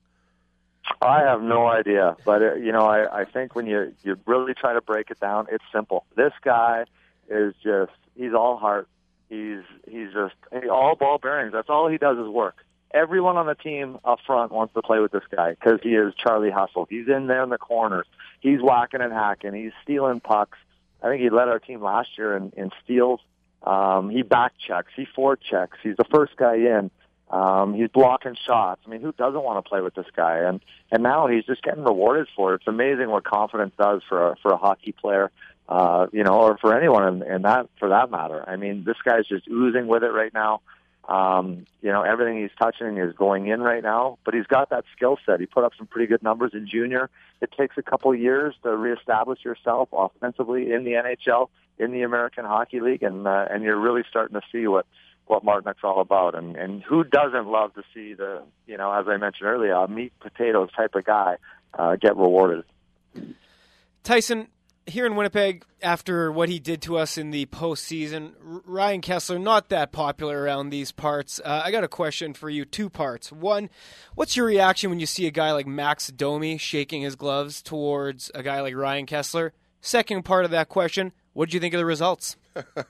I have no idea. But, uh, you know, I, I think when you, you really try to break it down, it's simple. This guy is just, he's all heart. He's, he's just all ball bearings. That's all he does is work. Everyone on the team up front wants to play with this guy because he is Charlie Hustle. He's in there in the corners. He's whacking and hacking. He's stealing pucks. I think he led our team last year in, in steals. Um, he back checks. He forward checks. He's the first guy in. Um, he's blocking shots. I mean, who doesn't want to play with this guy? And and now he's just getting rewarded for it. It's amazing what confidence does for a, for a hockey player, uh, you know, or for anyone in, in that for that matter. I mean, this guy's just oozing with it right now. Um, you know, everything he's touching is going in right now, but he's got that skill set. He put up some pretty good numbers in junior. It takes a couple of years to reestablish yourself offensively in the N H L, in the American Hockey League, and uh, and you're really starting to see what, what Martinook's all about. And, and who doesn't love to see the, you know, as I mentioned earlier, a meat potatoes type of guy uh, get rewarded. Tyson, here in Winnipeg, after what he did to us in the postseason, Ryan Kesler, not that popular around these parts. Uh, I got a question for you, two parts. One, what's your reaction when you see a guy like Max Domi shaking his gloves towards a guy like Ryan Kesler? Second part of that question, what did you think of the results? Well,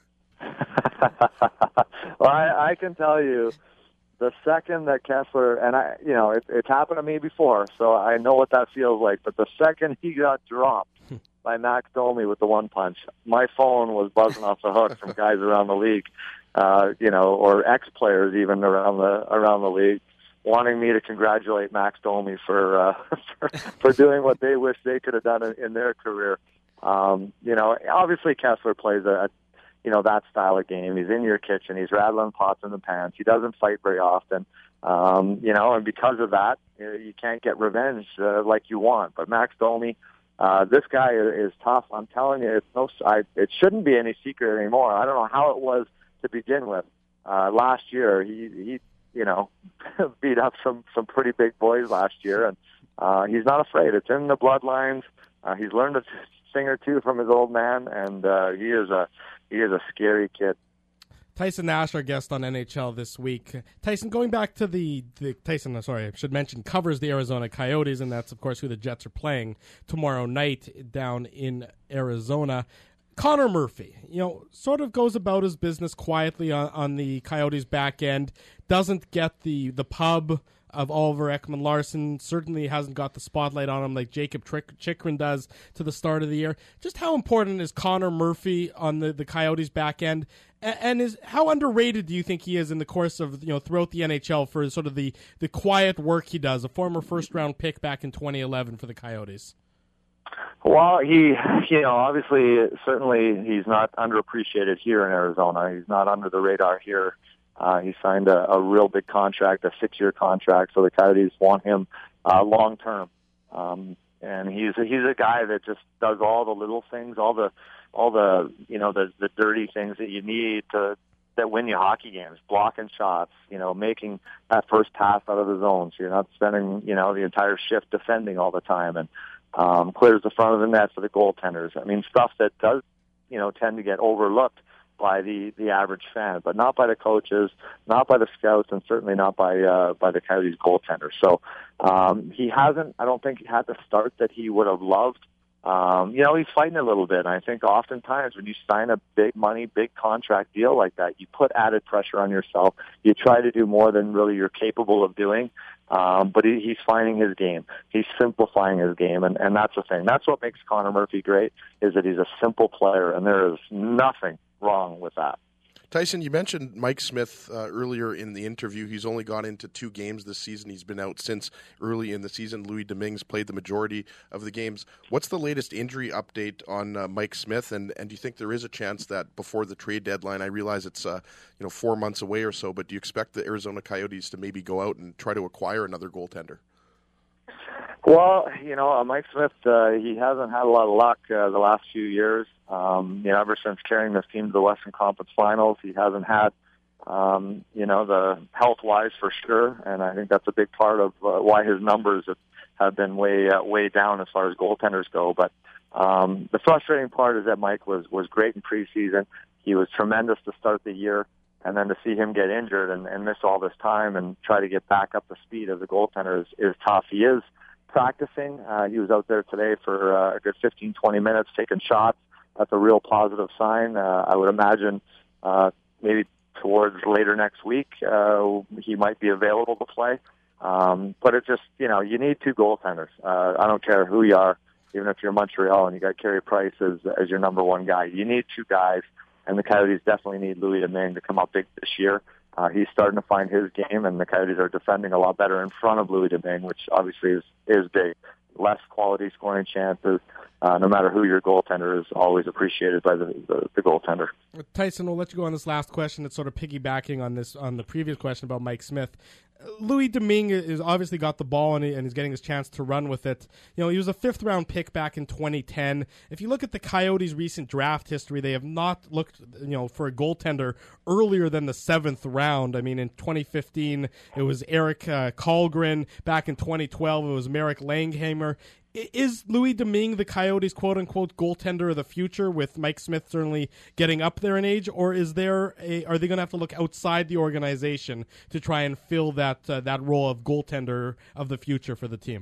I, I can tell you, the second that Kesler, and I, you know, it, it's happened to me before, so I know what that feels like, but the second he got dropped by Max Domi with the one punch, my phone was buzzing off the hook from guys around the league, uh, you know, or ex-players even around the around the league, wanting me to congratulate Max Domi for uh, for, for doing what they wish they could have done in, in their career. Um, you know, obviously Kesler plays a, a, you know, that style of game. He's in your kitchen. He's rattling pots in the pants. He doesn't fight very often. Um, you know, and because of that, you can't get revenge uh, like you want. But Max Domi, Uh, this guy is tough. I'm telling you, it's no, I, it shouldn't be any secret anymore. I don't know how it was to begin with. Uh, last year, he, he, you know, beat up some, some pretty big boys last year, and uh, he's not afraid. It's in the bloodlines. Uh, he's learned a thing or two from his old man, and uh, he is a, he is a scary kid. Tyson Nash, our guest on N H L this week. Tyson, going back to the, the Tyson, sorry, I should mention, covers the Arizona Coyotes, and that's, of course, who the Jets are playing tomorrow night down in Arizona. Connor Murphy, you know, sort of goes about his business quietly on, on the Coyotes' back end, doesn't get the, the pub of Oliver Ekman-Larsson, certainly hasn't got the spotlight on him like Jacob Chychrun does to the start of the year. Just how important is Connor Murphy on the, the Coyotes' back end? And is how underrated do you think he is in the course of, you know, throughout the N H L for sort of the, the quiet work he does, a former first-round pick back in twenty eleven for the Coyotes? Well, he, you know, obviously, certainly he's not underappreciated here in Arizona. He's not under the radar here. Uh, he signed a, a real big contract, a six-year contract, so the Coyotes want him uh, long-term. Um, and he's a, he's a guy that just does all the little things, all the all the, you know, the, the dirty things that you need to that win you hockey games, blocking shots, you know, making that first pass out of the zone so you're not spending, you know, the entire shift defending all the time, and um, clears the front of the net for the goaltenders. I mean, stuff that does, you know, tend to get overlooked by the, the average fan, but not by the coaches, not by the scouts, and certainly not by uh, by the Coyotes goaltenders. So um, he hasn't, I don't think, had the start that he would have loved. Um, you know, he's fighting a little bit. And I think oftentimes when you sign a big money, big contract deal like that, you put added pressure on yourself. You try to do more than really you're capable of doing. Um, but he, he's finding his game. He's simplifying his game, and, and that's the thing. That's what makes Connor Murphy great, is that he's a simple player, and there is nothing wrong with that. Tyson, you mentioned Mike Smith uh, earlier in the interview. He's only got into two games this season. He's been out since early in the season. Louis Dominguez played the majority of the games. What's the latest injury update on uh, Mike Smith? And, and do you think there is a chance that before the trade deadline, I realize it's uh, you know four months away or so, but do you expect the Arizona Coyotes to maybe go out and try to acquire another goaltender? Well, you know, uh, Mike Smith, uh, he hasn't had a lot of luck uh, the last few years. Um, you know, ever since carrying this team to the Western Conference Finals, he hasn't had, um, you know, the health-wise for sure, and I think that's a big part of uh, why his numbers have, have been way uh, way down as far as goaltenders go. But um, the frustrating part is that Mike was was great in preseason. He was tremendous to start the year, and then to see him get injured and, and miss all this time and try to get back up to speed as a goaltender is, is tough. He is practicing. Uh, he was out there today for uh, a good fifteen, twenty minutes taking shots. That's a real positive sign. Uh, I would imagine uh, maybe towards later next week uh, he might be available to play. Um, but it's just, you know, you need two goaltenders. Uh, I don't care who you are, even if you're Montreal and you got Carey Price as, as your number one guy. You need two guys, and the Coyotes definitely need Louis Dominguez to come up big this year. Uh, he's starting to find his game, and the Coyotes are defending a lot better in front of Louis Dominguez, which obviously is, is big. Less quality scoring chances, uh, no matter who your goaltender is, always appreciated by the, the, the goaltender. Tyson, we'll let you go on this last question. It's sort of piggybacking on this on the previous question about Mike Smith. Louis Dominguez has obviously got the ball and, he, and he's getting his chance to run with it. You know, he was a fifth round pick back in twenty ten. If you look at the Coyotes' recent draft history, they have not looked, you know, for a goaltender earlier than the seventh round. I mean, in twenty fifteen, it was Eric uh, Kallgren. Back in twenty twelve, it was Marek Langhammer. Is Louis Dominguez the Coyotes' quote-unquote goaltender of the future, with Mike Smith certainly getting up there in age, or is there a, are they going to have to look outside the organization to try and fill that uh, that role of goaltender of the future for the team?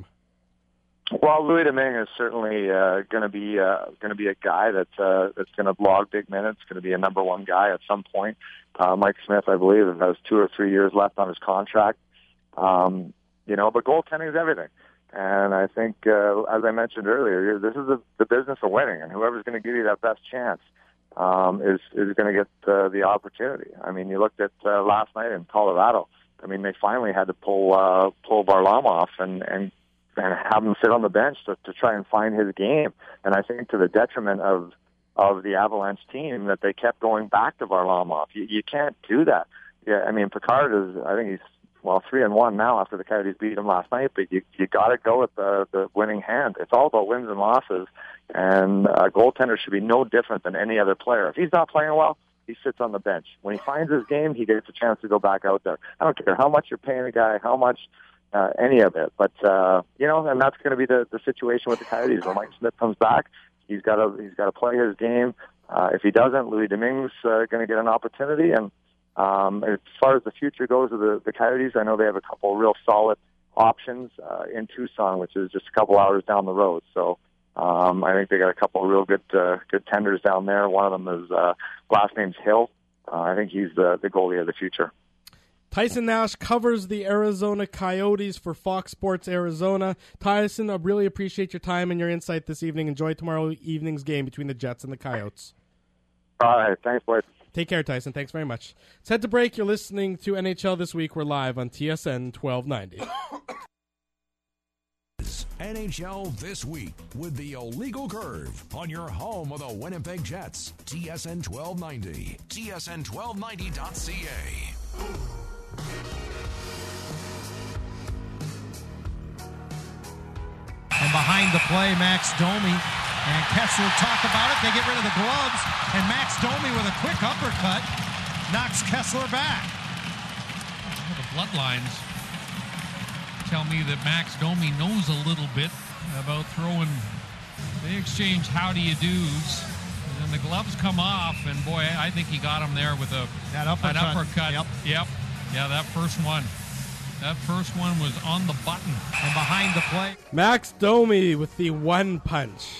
Well, Louis Dominguez is certainly uh, going to be uh, going to be a guy that's uh, that's going to log big minutes, going to be a number one guy at some point. Uh, Mike Smith, I believe, has two or three years left on his contract. Um, you know, but goaltending is everything. And I think, uh, as I mentioned earlier, this is a, the business of winning, and whoever's going to give you that best chance um, is is going to get uh, the opportunity. I mean, you looked at uh, last night in Colorado. I mean, they finally had to pull uh, pull Varlamov and and and have him sit on the bench to, to try and find his game. And I think to the detriment of of the Avalanche team that they kept going back to Varlamov. You, you can't do that. Yeah, I mean, Picard is. I think he's. Well, three and one now after the Coyotes beat him last night, but you you got to go with the the winning hand. It's all about wins and losses, and a goaltender should be no different than any other player. If he's not playing well, he sits on the bench. When he finds his game, he gets a chance to go back out there. I don't care how much you're paying a guy, how much uh, any of it, but uh, you know, and that's going to be the the situation with the Coyotes. When Mike Smith comes back, he's got to he's got to play his game. Uh, if he doesn't, Louis Dominguez is uh, going to get an opportunity. And Um, as far as the future goes of the, the Coyotes, I know they have a couple of real solid options uh, in Tucson, which is just a couple hours down the road. So um, I think they got a couple of real good uh, good tenders down there. One of them is uh, last name's Hill. Uh, I think he's the, the goalie of the future. Tyson Nash covers the Arizona Coyotes for Fox Sports Arizona. Tyson, I really appreciate your time and your insight this evening. Enjoy tomorrow evening's game between the Jets and the Coyotes. All right. Thanks, boys. Take care, Tyson. Thanks very much. Let's head to break. You're listening to N H L This Week. We're live on T S N twelve ninety. N H L This Week with the Illegal Curve on your home of the Winnipeg Jets. T S N twelve ninety. T S N twelve ninety dot C A. And behind the play, Max Domi and Kessler talk about it. They get rid of the gloves, and Max Domi with a quick uppercut knocks Kessler back. Well, the bloodlines tell me that Max Domi knows a little bit about throwing. They exchange how do you do's, and the gloves come off, and boy, I think he got him there with a that uppercut. An uppercut. Yep. Yep. Yeah, that first one. That first one was on the button. And behind the play, Max Domi with the one punch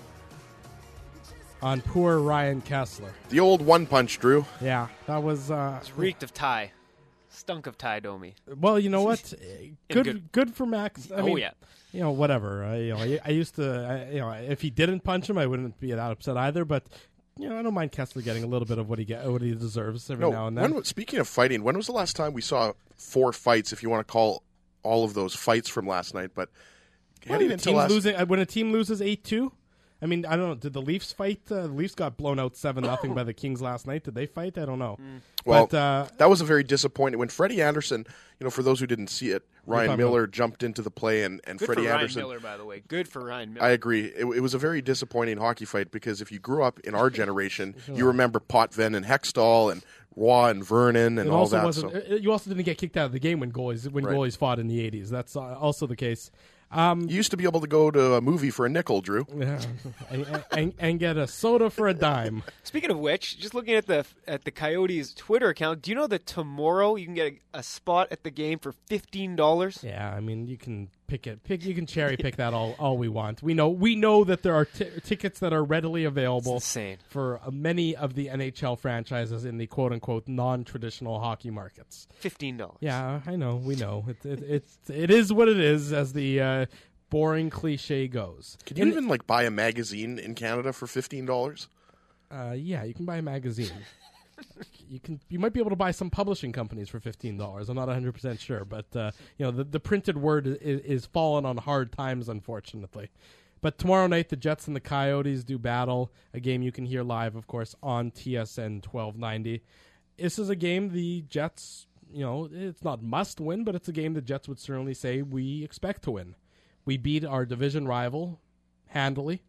on poor Ryan Kessler. The old one punch, Drew. Yeah, that was... Uh, it's reeked of Ty. Stunk of Ty Domi. Well, you know what? Good, good. good for Max. I oh mean, yeah. You know, whatever. I, you know, I, I used to. I, you know, if he didn't punch him, I wouldn't be that upset either. But you know, I don't mind Kessler getting a little bit of what he get, what he deserves every no, now and then. When, speaking of fighting, when was the last time we saw four fights? If you want to call all of those fights from last night, but well, heading into team last... losing when a team loses eight two. I mean, I don't know. Did the Leafs fight? Uh, the Leafs got blown out seven nothing by the Kings last night. Did they fight? I don't know. Mm. Well, but, uh, that was a very disappointing. When Freddie Anderson, you know, for those who didn't see it, Ryan Miller about... jumped into the play, and, and Good Freddie for Ryan Anderson. Miller, by the way. Good for Ryan Miller. I agree. It, it was a very disappointing hockey fight because if you grew up in our generation, you remember Potvin and Hextall and Roy and Vernon and it all also that. Wasn't, So. You also didn't get kicked out of the game when goalies when right. goalies fought in the eighties. That's uh, also the case. Um, you used to be able to go to a movie for a nickel, Drew. Yeah, and, and, and get a soda for a dime. Speaking of which, just looking at the at the Coyotes Twitter account, do you know that tomorrow you can get a, a spot at the game for fifteen dollars? Yeah, I mean you can pick it, pick you can cherry pick that all, all we want. We know we know that there are t- tickets that are readily available it's insane. for uh, many of the N H L franchises in the quote unquote non traditional hockey markets. Fifteen dollars. Yeah, I know. We know it. It it's it is what it is, as the uh, boring cliche goes. Can you and, even like buy a magazine in Canada for fifteen dollars? Uh, yeah, you can buy a magazine. You can. You might be able to buy some publishing companies for fifteen dollars. I'm not one hundred percent sure, but uh, you know the the printed word is, is fallen on hard times, unfortunately. But tomorrow night, the Jets and the Coyotes do battle. A game you can hear live, of course, on T S N twelve ninety. This is a game the Jets, you know, it's not must win, but it's a game the Jets would certainly say we expect to win. We beat our division rival handily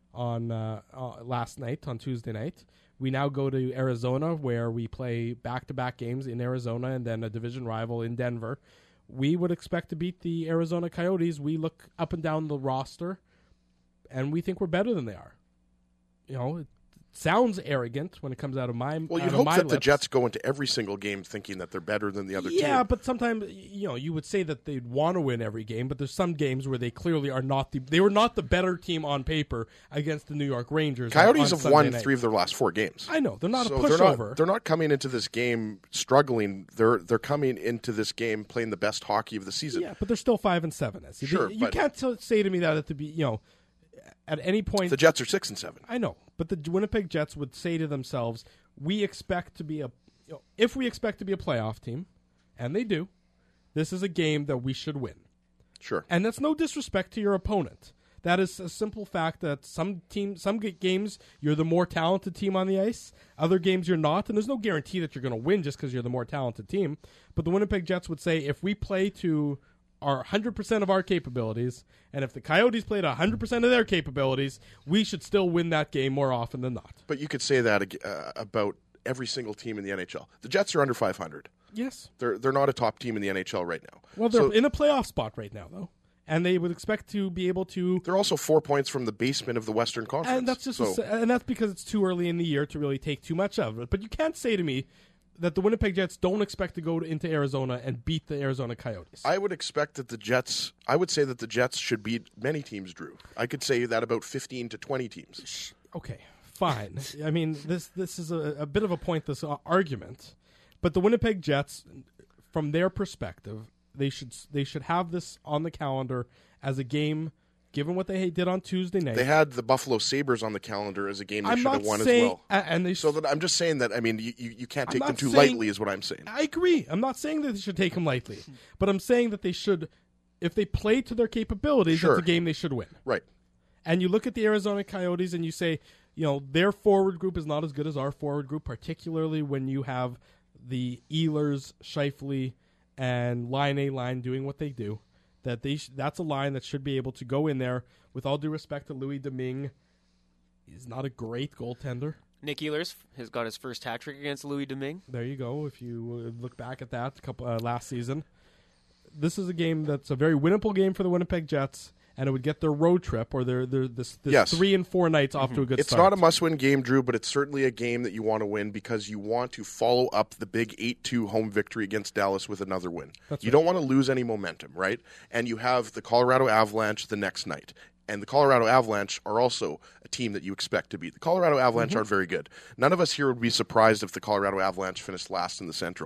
on uh, uh, last night, on Tuesday night. We now go to Arizona, where we play back-to-back games in Arizona and then a division rival in Denver. We would expect to beat the Arizona Coyotes. We look up and down the roster, and we think we're better than they are. You know, it sounds arrogant when it comes out of my Well, you out of hope my that the lips. Jets go into every single game thinking that they're better than the other team. Yeah, but sometimes, you know, you would say that they'd want to win every game, but there's some games where they clearly are not the they were not the better team on paper against the New York Rangers. Coyotes on, on have Sunday won night. three of their last four games. I know, they're not so a they're pushover. not, they're not coming into this game struggling. They're they're coming into this game playing the best hockey of the season. Yeah, but they're still five and seven. As Sure, you but can't t- say to me that at the be you know at any point the Jets are six and seven. I know, but the Winnipeg Jets would say to themselves, "We expect to be a you know, if we expect to be a playoff team, and they do, this is a game that we should win." Sure, and that's no disrespect to your opponent. That is a simple fact that some team, some g- games you're the more talented team on the ice. Other games you're not, and there's no guarantee that you're going to win just because you're the more talented team. But the Winnipeg Jets would say, if we play to our one hundred percent of our capabilities, and if the Coyotes played one hundred percent of their capabilities, we should still win that game more often than not. But you could say that uh, about every single team in the N H L. The Jets are under five hundred. Yes. They're they're not a top team in the N H L right now. Well, they're so, in a playoff spot right now, though. And they would expect to be able to. They're also four points from the basement of the Western Conference. And that's just, so. a, and that's because it's too early in the year to really take too much of it. But you can't say to me that the Winnipeg Jets don't expect to go to, into Arizona and beat the Arizona Coyotes. I would expect that the Jets. I would say that the Jets should beat many teams, Drew. I could say that about fifteen to twenty teams. Okay, fine. I mean, this this is a, a bit of a pointless argument, but the Winnipeg Jets, from their perspective, they should they should have this on the calendar as a game, given what they did on Tuesday night. They had the Buffalo Sabres on the calendar as a game they I'm should not have won saying, as well. Uh, and they so that I'm just saying that, I mean, you, you can't take I'm them too saying, lightly is what I'm saying. I agree. I'm not saying that they should take them lightly, but I'm saying that they should, if they play to their capabilities, Sure. it's a game they should win. Right. And you look at the Arizona Coyotes and you say, you know, their forward group is not as good as our forward group, particularly when you have the Ehlers, Scheifele, and Line A line doing what they do. That they sh- that's a line that should be able to go in there. With all due respect to Louis Domingue, he's not a great goaltender. Nick Ehlers has got his first hat trick against Louis Domingue. There you go. If you uh, look back at that a couple uh, last season, this is a game that's a very winnable game for the Winnipeg Jets, and it would get their road trip or their their this, this Yes. three and four nights off to a good It's start. not a must-win game, Drew, but it's certainly a game that you want to win because you want to follow up the big eight two home victory against Dallas with another win. That's you right. don't want to lose any momentum, right? And you have the Colorado Avalanche the next night. And the Colorado Avalanche are also a team that you expect to beat. The Colorado Avalanche Mhm. aren't very good. None of us here would be surprised if the Colorado Avalanche finished last in the Central.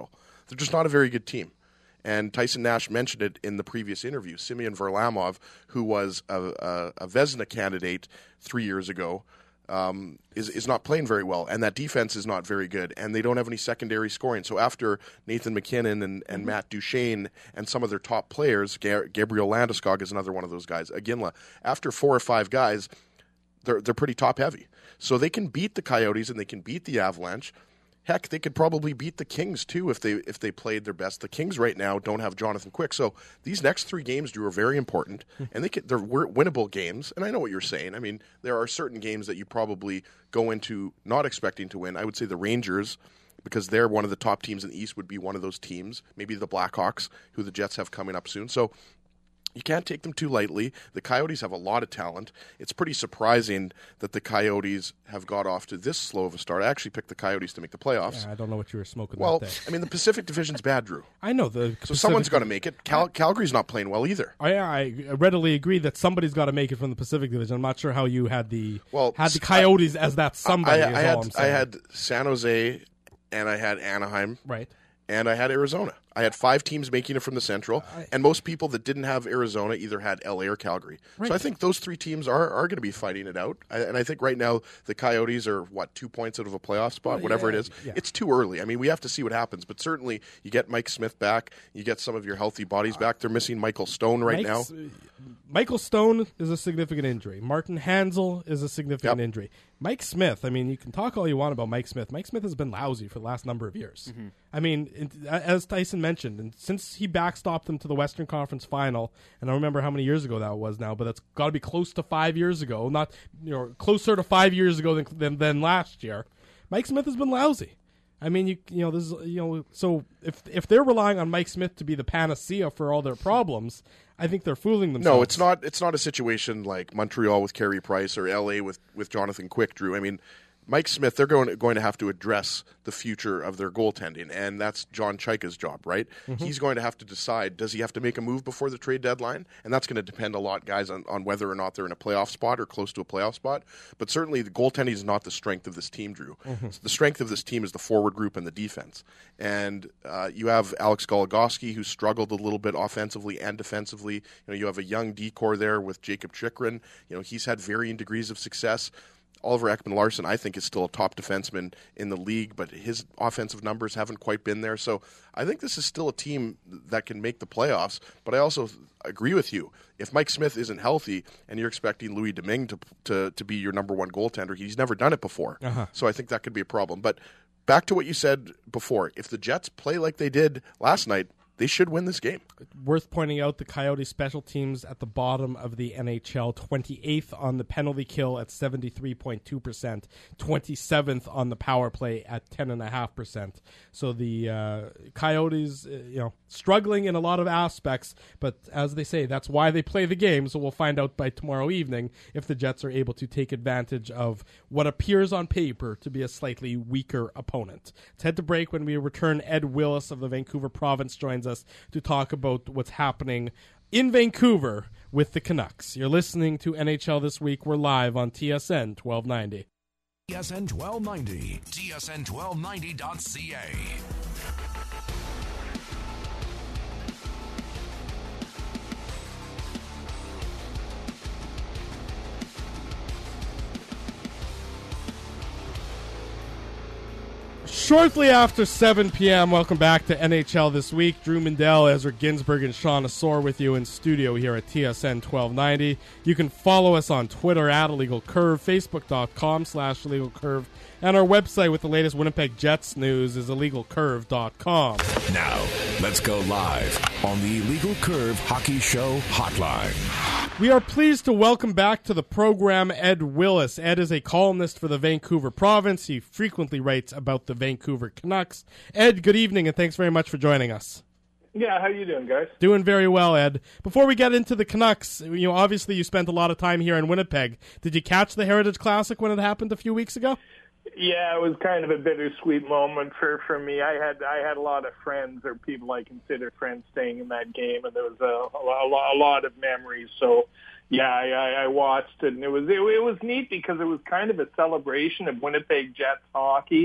they're just not a very good team. And Tyson Nash mentioned it in the previous interview. Semyon Varlamov, who was a, a, a Vezina candidate three years ago, um, is is not playing very well, and that defense is not very good, and they don't have any secondary scoring. So after Nathan McKinnon and, and mm-hmm. Matt Duchene and some of their top players, Ga- Gabriel Landeskog is another one of those guys, Iginla, after four or five guys, they're they're pretty top heavy. So they can beat the Coyotes and they can beat the Avalanche. Heck, they could probably beat the Kings too if they if they played their best. The Kings right now don't have Jonathan Quick, so these next three games, Drew, are very important, and they could, they're winnable games. And I know what you're saying. I mean, there are certain games that you probably go into not expecting to win. I would say the Rangers, because they're one of the top teams in the East, would be one of those teams. Maybe the Blackhawks, who the Jets have coming up soon. So you can't take them too lightly. The Coyotes have a lot of talent. It's pretty surprising that the Coyotes have got off to this slow of a start. I actually picked the Coyotes to make the playoffs. Yeah, I don't know what you were smoking well, that day. I mean, the Pacific Division's bad, Drew. I know. the So Pacific someone's got to make it. Cal- Calgary's not playing well either. I, I readily agree that somebody's got to make it from the Pacific Division. I'm not sure how you had the well, had the Coyotes I, as that somebody. I, I, is I, had, all I'm saying. I had San Jose, and I had Anaheim. Right. And I had Arizona. I had five teams making it from the Central, I, and most people that didn't have Arizona either had L A or Calgary. Right. So I think those three teams are, are going to be fighting it out. I, and I think right now the Coyotes are, what, two points out of a playoff spot, whatever yeah, it is. Yeah. It's too early. I mean, we have to see what happens. But certainly you get Mike Smith back. You get some of your healthy bodies back. They're missing Michael Stone right Mike's, now. Uh, Michael Stone is a significant injury. Martin Hansel is a significant yep. injury. Mike Smith, I mean, you can talk all you want about Mike Smith. Mike Smith has been lousy for the last number of years. Mm-hmm. I mean, it, as Tyson mentioned, and since he backstopped them to the Western Conference Final, and I don't remember how many years ago that was now, but that's got to be close to five years ago, not you know closer to five years ago than, than than last year. Mike Smith has been lousy. I mean, you you know this is, you know so if if they're relying on Mike Smith to be the panacea for all their problems, I think they're fooling themselves. No, it's not. It's not a situation like Montreal with Carey Price or L A with, with Jonathan Quick, Drew. I mean, Mike Smith, they're going to, going to have to address the future of their goaltending, and that's John Chaika's job, right? Mm-hmm. He's going to have to decide, does he have to make a move before the trade deadline? And that's going to depend a lot, guys, on, on whether or not they're in a playoff spot or close to a playoff spot. But certainly the goaltending is not the strength of this team, Drew. Mm-hmm. So the strength of this team is the forward group and the defense. And uh, you have Alex Goligoski, who struggled a little bit offensively and defensively. You know, you have a young D-core there with Jacob Chychrun. You know, he's had varying degrees of success. Oliver Ekman-Larsson, I think, is still a top defenseman in the league, but his offensive numbers haven't quite been there. So I think this is still a team that can make the playoffs, but I also agree with you. If Mike Smith isn't healthy and you're expecting Louis Domingue to to, to be your number one goaltender, he's never done it before. Uh-huh. So I think that could be a problem. But back to what you said before, if the Jets play like they did last night, they should win this game. Worth pointing out, the Coyotes special teams at the bottom of the N H L, twenty-eighth on the penalty kill at seventy-three point two percent, twenty-seventh on the power play at ten point five percent. So the uh, Coyotes, uh, you know, struggling in a lot of aspects, but as they say, that's why they play the game, so we'll find out by tomorrow evening if the Jets are able to take advantage of what appears on paper to be a slightly weaker opponent. Let's head to break. When we return, Ed Willis of the Vancouver Province joins us to talk about what's happening in Vancouver with the Canucks. You're listening to N H L This Week. We're live on T S N twelve ninety. T S N twelve ninety, T S N twelve ninety dot C A. Shortly after seven p.m., welcome back to N H L This Week. Drew Mindell, Ezra Ginsburg, and Sean Asor with you in studio here at T S N twelve ninety. You can follow us on Twitter at Illegal Curve, Facebook.com slash Illegal Curve, and our website with the latest Winnipeg Jets news is illegal curve dot com. Now, let's go live on the Illegal Curve Hockey Show Hotline. We are pleased to welcome back to the program Ed Willis. Ed is a columnist for the Vancouver Province. He frequently writes about the Vancouver Canucks. Ed, good evening, and thanks very much for joining us. Yeah, how you doing, guys? Doing very well, Ed. Before we get into the Canucks, you know, obviously you spent a lot of time here in Winnipeg. Did you catch the Heritage Classic when it happened a few weeks ago? Yeah, it was kind of a bittersweet moment for, for me. I had I had a lot of friends or people I consider friends staying in that game, and there was a, a, a lot of memories. So, yeah, I, I watched it, and it was it, it was neat because it was kind of a celebration of Winnipeg Jets hockey.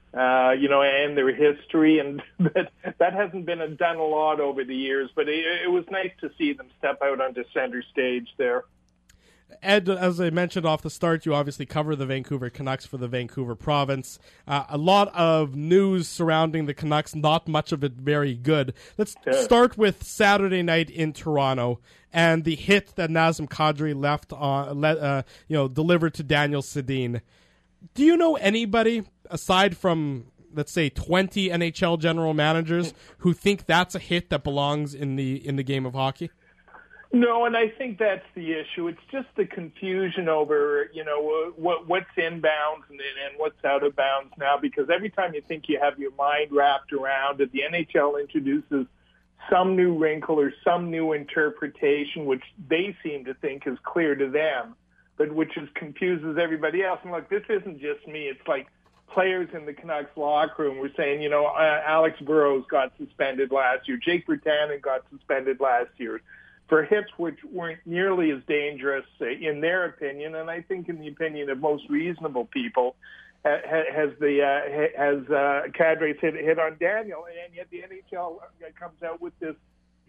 uh, you know, and their history, and that that hasn't been done a lot over the years. But it, it was nice to see them step out onto center stage there. Ed, as I mentioned off the start, you obviously cover the Vancouver Canucks for the Vancouver province. Uh, a lot of news surrounding the Canucks, not much of it very good. Let's yeah. start with Saturday night in Toronto and the hit that Nazem Kadri left on, uh, you know, delivered to Daniel Sedin. Do you know anybody aside from, let's say, twenty N H L general managers who think that's a hit that belongs in the in the game of hockey? No, and I think that's the issue. It's just the confusion over, you know, what what's inbounds and, and what's out of bounds now, because every time you think you have your mind wrapped around it, the N H L introduces some new wrinkle or some new interpretation, which they seem to think is clear to them, but which is confuses everybody else. And look, this isn't just me. It's like players in the Canucks locker room were saying, you know, uh, Alex Burrows got suspended last year. Jake Virtanen got suspended last year for hits which weren't nearly as dangerous, uh, in their opinion, and I think in the opinion of most reasonable people, uh, has the uh, has uh, Kadri's hit, hit on Daniel, and yet the N H L comes out with this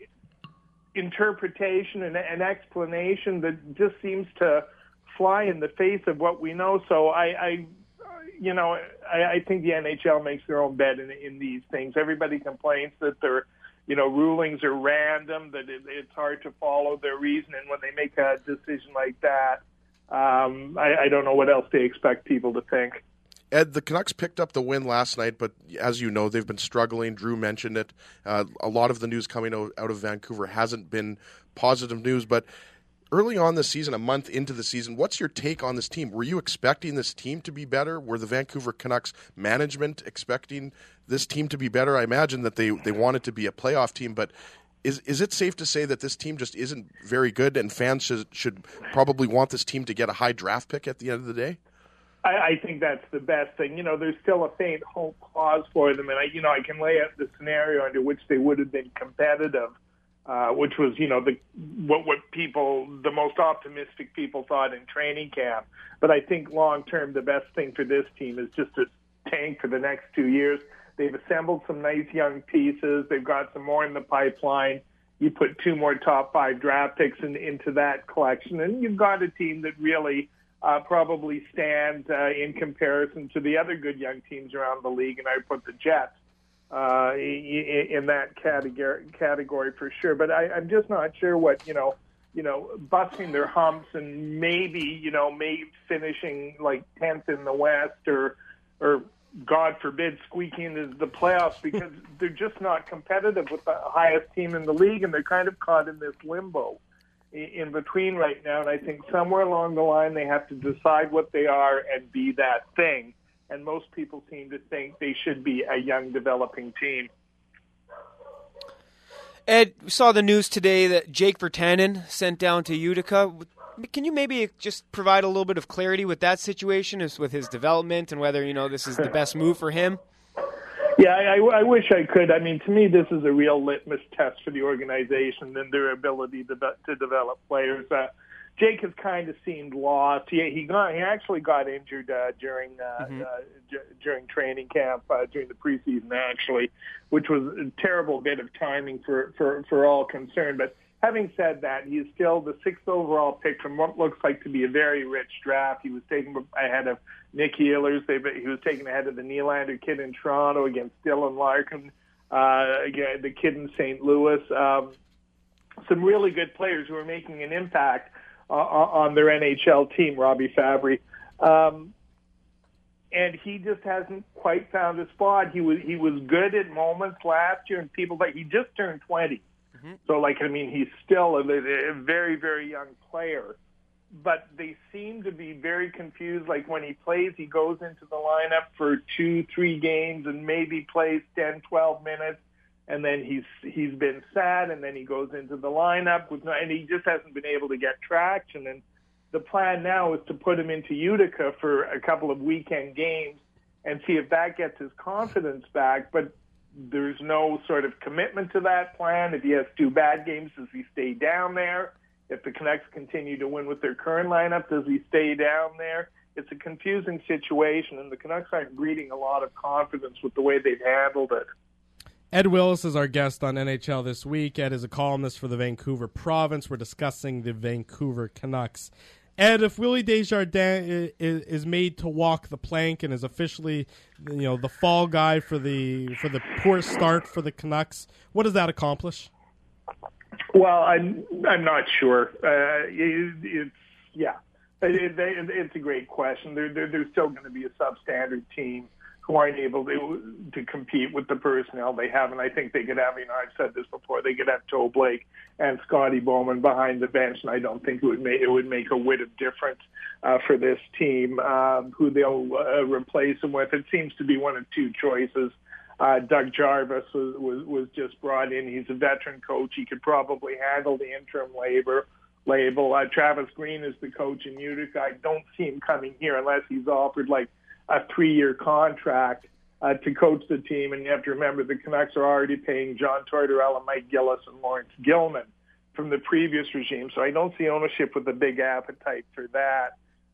interpretation and an explanation that just seems to fly in the face of what we know. So I, I you know, I, I think the N H L makes their own bed in, in these things. Everybody complains that they're You know, rulings are random, that it, it's hard to follow their reasoning when they make a decision like that. Um, I, I don't know what else they expect people to think. Ed, the Canucks picked up the win last night, but as you know, they've been struggling. Drew mentioned it. Uh, a lot of the news coming out, out of Vancouver hasn't been positive news, but early on this season, a month into the season, what's your take on this team? Were you expecting this team to be better? Were the Vancouver Canucks management expecting this team to be better? I imagine that they, they want it to be a playoff team, but is is it safe to say that this team just isn't very good and fans should, should probably want this team to get a high draft pick at the end of the day? I, I think that's the best thing. You know, there's still a faint hope clause for them, and I, you know, I can lay out the scenario under which they would have been competitive. Uh, which was, you know, the what what people, the most optimistic people thought in training camp. But I think long term, the best thing for this team is just to tank for the next two years. They've assembled some nice young pieces. They've got some more in the pipeline. You put two more top five draft picks in, into that collection, and you've got a team that really uh, probably stands uh, in comparison to the other good young teams around the league, and I put the Jets Uh, in that category, category for sure, but I, I'm just not sure what you know, you know, busting their humps and maybe you know, maybe finishing like tenth in the West or, or God forbid, squeaking into the playoffs because they're just not competitive with the highest team in the league, and they're kind of caught in this limbo in between right now. And I think somewhere along the line they have to decide what they are and be that thing. And most people seem to think they should be a young, developing team. Ed, we saw the news today that Jake Virtanen sent down to Utica. Can you maybe just provide a little bit of clarity with that situation, as with his development and whether, you know, this is the best move for him? Yeah, I, I wish I could. I mean, to me, this is a real litmus test for the organization and their ability to, to develop players. Uh, Jake has kind of seemed lost. He he got he actually got injured uh, during uh, mm-hmm. uh, j- during training camp uh, during the preseason actually, which was a terrible bit of timing for, for, for all concerned. But having said that, he is still the sixth overall pick from what looks like to be a very rich draft. He was taken ahead of Nick Ehlers. They, he was taken ahead of the Nylander kid in Toronto against Dylan Larkin, uh, again, the kid in Saint Louis. Um, some really good players who are making an impact Uh, on their N H L team, Robbie Fabry, um, and he just hasn't quite found a spot. He was he was good at moments last year, and people like he just turned twenty, mm-hmm. so like I mean he's still a, a very very young player, but they seem to be very confused. Like when he plays, he goes into the lineup for two three games and maybe plays ten twelve minutes. And then he's he's been sad, and then he goes into the lineup with no, and he just hasn't been able to get traction. And the plan now is to put him into Utica for a couple of weekend games and see if that gets his confidence back. But there's no sort of commitment to that plan. If he has two bad games, does he stay down there? If the Canucks continue to win with their current lineup, does he stay down there? it's a confusing situation, and the Canucks aren't breeding a lot of confidence with the way they've handled it. Ed Willis is our guest on N H L This Week. Ed is a columnist for the Vancouver Province. We're discussing the Vancouver Canucks. Ed, if Willie Desjardins is made to walk the plank and is officially, you know, the fall guy for the for the poor start for the Canucks, what does that accomplish? Well, I'm I'm not sure. Uh, it, it's yeah, it, it, it's a great question. They're they're, they're still going to be a substandard team who aren't able to to compete with the personnel they have, and I think they could have. You know, I've said this before. They could have Joe Blake and Scotty Bowman behind the bench, and I don't think it would make it would make a whit of difference uh, for this team uh, who they'll uh, replace them with. It seems to be one of two choices. Uh, Doug Jarvis was, was was just brought in. He's a veteran coach. He could probably handle the interim labor label. Uh, Travis Green is the coach in Utica. I don't see him coming here unless he's offered like a three-year contract uh, to coach the team. And you have to remember the Canucks are already paying John Tortorella, Mike Gillis, and Lawrence Gilman from the previous regime. So I don't see ownership with a big appetite for that.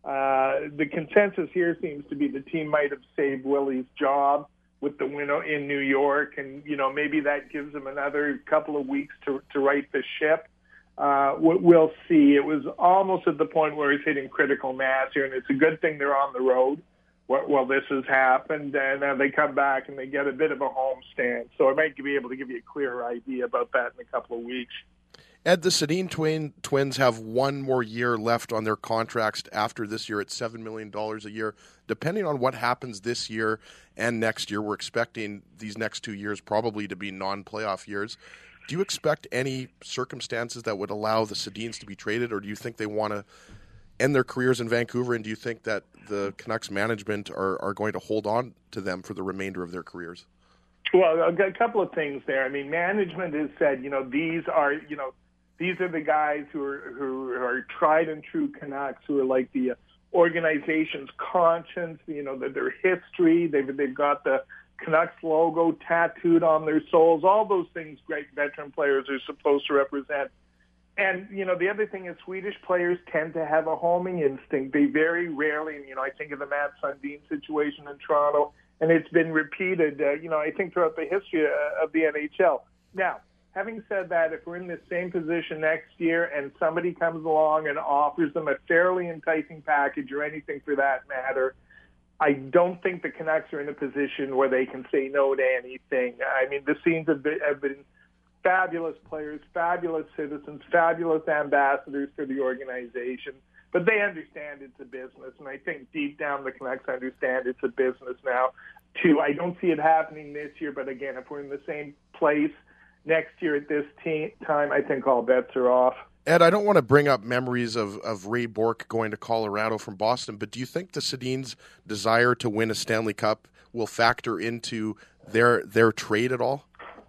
Uh, the consensus here seems to be the team might have saved Willie's job with the win in New York, and you know maybe that gives them another couple of weeks to to right the ship. Uh, we'll see. It was almost at the point where he's hitting critical mass here, and it's a good thing they're on the road while this has happened, and uh, they come back and they get a bit of a homestand. So I might be able to give you a clearer idea about that in a couple of weeks. Ed, the Sedin twin, twins have one more year left on their contracts after this year at seven million dollars a year. Depending on what happens this year and next year, we're expecting these next two years probably to be non-playoff years. Do you expect any circumstances that would allow the Sedins to be traded, or do you think they want to end their careers in Vancouver, and do you think that the Canucks management are, are going to hold on to them for the remainder of their careers? Well, a couple of things there. I mean, management has said, you know, these are, you know, These are the guys who are who are tried and true Canucks, who are like the organization's conscience. You know, their history. They've they've got the Canucks logo tattooed on their souls. All those things great veteran players are supposed to represent. And you know, the other thing is Swedish players tend to have a homing instinct. They very rarely, you know, I think of the Matt Sundin situation in Toronto, and it's been repeated. Uh, you know, I think throughout the history of the N H L. Now, having said that, if we're in the same position next year and somebody comes along and offers them a fairly enticing package or anything for that matter, I don't think the Canucks are in a position where they can say no to anything. I mean, the Sedins have been, have been fabulous players, fabulous citizens, fabulous ambassadors for the organization, but they understand it's a business, and I think deep down the Canucks understand it's a business now, too. I don't see it happening this year, but again, if we're in the same place next year at this te- time, I think all bets are off. Ed, I don't want to bring up memories of, of Ray Bourque going to Colorado from Boston, but do you think the Sedins' desire to win a Stanley Cup will factor into their their trade at all?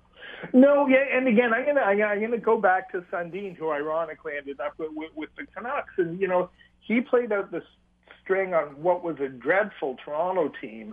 No, yeah, and again, I'm gonna I'm gonna go back to Sundin, who ironically ended up with, with, with the Canucks, and you know he played out the string on what was a dreadful Toronto team,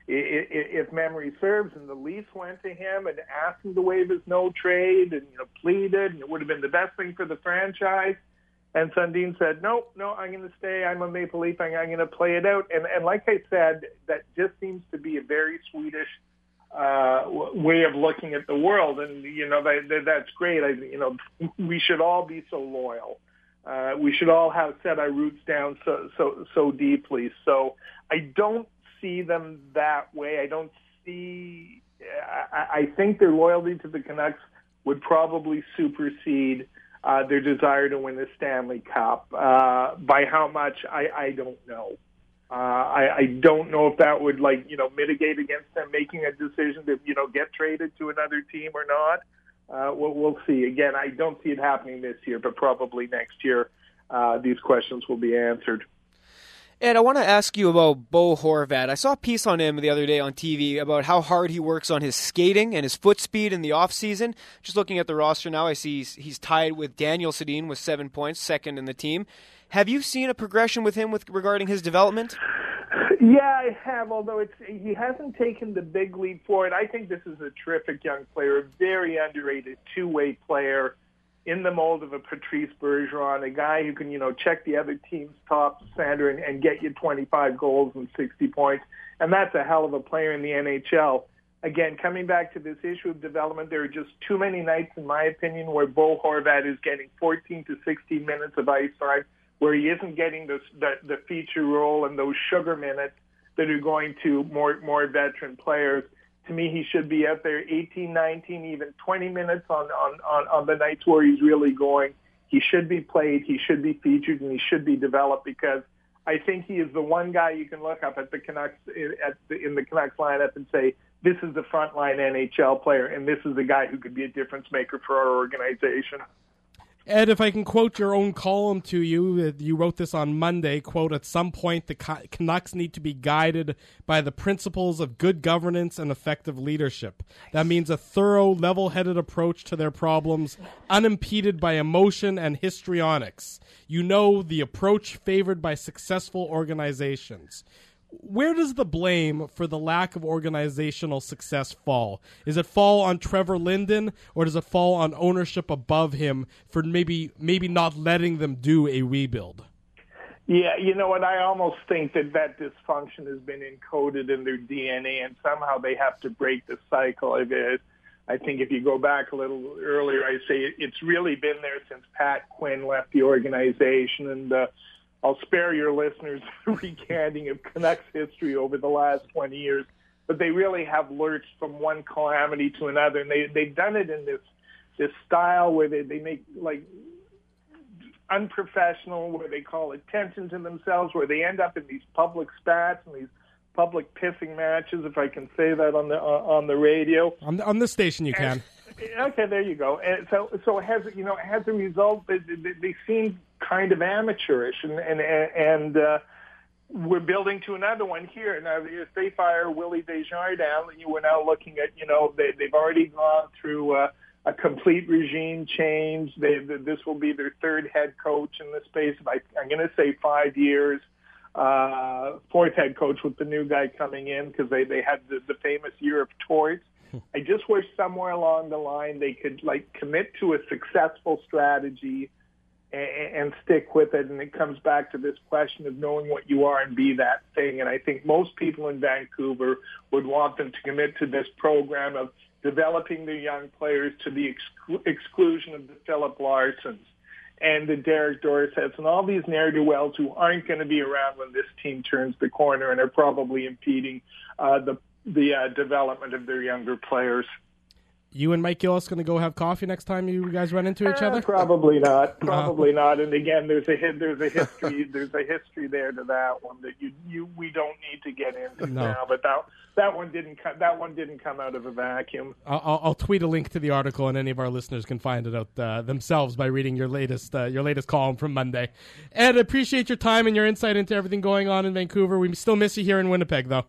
if memory serves, and the Leafs went to him and asked him to waive his no trade, and you know pleaded, and it would have been the best thing for the franchise. And Sundin said, "No, no, I'm going to stay. I'm a Maple Leaf. I'm, I'm going to play it out." And and like I said, that just seems to be a very Swedish uh, way of looking at the world, and you know that, that that's great. I, you know, we should all be so loyal. Uh, we should all have set our roots down so so so deeply. So I don't see them that way. I don't see. I, I think their loyalty to the Canucks would probably supersede uh, their desire to win the Stanley Cup. Uh, by how much, I, I don't know. Uh, I, I don't know if that would, like, you know, mitigate against them making a decision to, you know, get traded to another team or not. Uh, we'll, we'll see. Again, I don't see it happening this year, but probably next year uh, these questions will be answered. Ed, I want to ask you about Bo Horvat. I saw a piece on him the other day on T V about how hard he works on his skating and his foot speed in the offseason. Just looking at the roster now, I see he's, he's tied with Daniel Sedin with seven points, second in the team. Have you seen a progression with him with regarding his development? Yeah, I have, although it's he hasn't taken the big leap forward. I think this is a terrific young player, a very underrated two-way player in the mold of a Patrice Bergeron, a guy who can, you know, check the other team's top center and, and get you twenty-five goals and sixty points. And that's a hell of a player in the N H L. Again, coming back to this issue of development, there are just too many nights, in my opinion, where Bo Horvat is getting fourteen to sixteen minutes of ice time, where he isn't getting the, the, the feature role and those sugar minutes that are going to more more veteran players. To me, he should be out there eighteen, nineteen, even twenty minutes on, on, on, on the nights where he's really going. He should be played, he should be featured, and he should be developed, because I think he is the one guy you can look up at the Canucks at the, in the Canucks lineup and say, this is the frontline N H L player, and this is the guy who could be a difference maker for our organization. Ed, if I can quote your own column to you, you wrote this on Monday, quote, at some point the Canucks need to be guided by the principles of good governance and effective leadership. That means a thorough, level-headed approach to their problems, unimpeded by emotion and histrionics. You know, the approach favored by successful organizations. Where does the blame for the lack of organizational success fall? Does it fall on Trevor Linden, or does it fall on ownership above him for maybe maybe not letting them do a rebuild? Yeah, you know what? I almost think that that dysfunction has been encoded in their D N A, and somehow they have to break the cycle of it. I think if you go back a little earlier, I say it's really been there since Pat Quinn left the organization, and uh, I'll spare your listeners the recanting of Canucks history over the last twenty years, but they really have lurched from one calamity to another, and they, they've done it in this this style where they, they make, like, unprofessional, where they call attention to themselves, where they end up in these public spats and these public pissing matches, if I can say that on the uh, on the radio. On the, on this station you can. And, okay, there you go. And so, so has you know, as a result, they, they, they seem kind of amateurish, and and and uh, we're building to another one here. Now, if they fire Willie Desjardins, we're now looking at, you know, they, they've already gone through uh, a complete regime change. They, this will be their third head coach in the space of, I, I'm going to say, five years. Uh, fourth head coach with the new guy coming in, because they, they had the, the famous year of torts. I just wish somewhere along the line they could, like, commit to a successful strategy and, and stick with it. And it comes back to this question of knowing what you are and be that thing. And I think most people in Vancouver would want them to commit to this program of developing their young players to the exclu- exclusion of the Philip Larsons and the Derek Dorsets and all these ne'er-do-wells who aren't going to be around when this team turns the corner and are probably impeding uh, the the uh, development of their younger players. You and Mike Gillis going to go have coffee next time you guys run into each uh, other? Probably not. Probably no. not. And again, there's a there's a history there's a history there to that one that you you we don't need to get into no. now. But that that one didn't come, that one didn't come out of a vacuum. I'll, I'll tweet a link to the article, and any of our listeners can find it out uh, themselves by reading your latest uh, your latest column from Monday. Ed, appreciate your time and your insight into everything going on in Vancouver. We still miss you here in Winnipeg, though.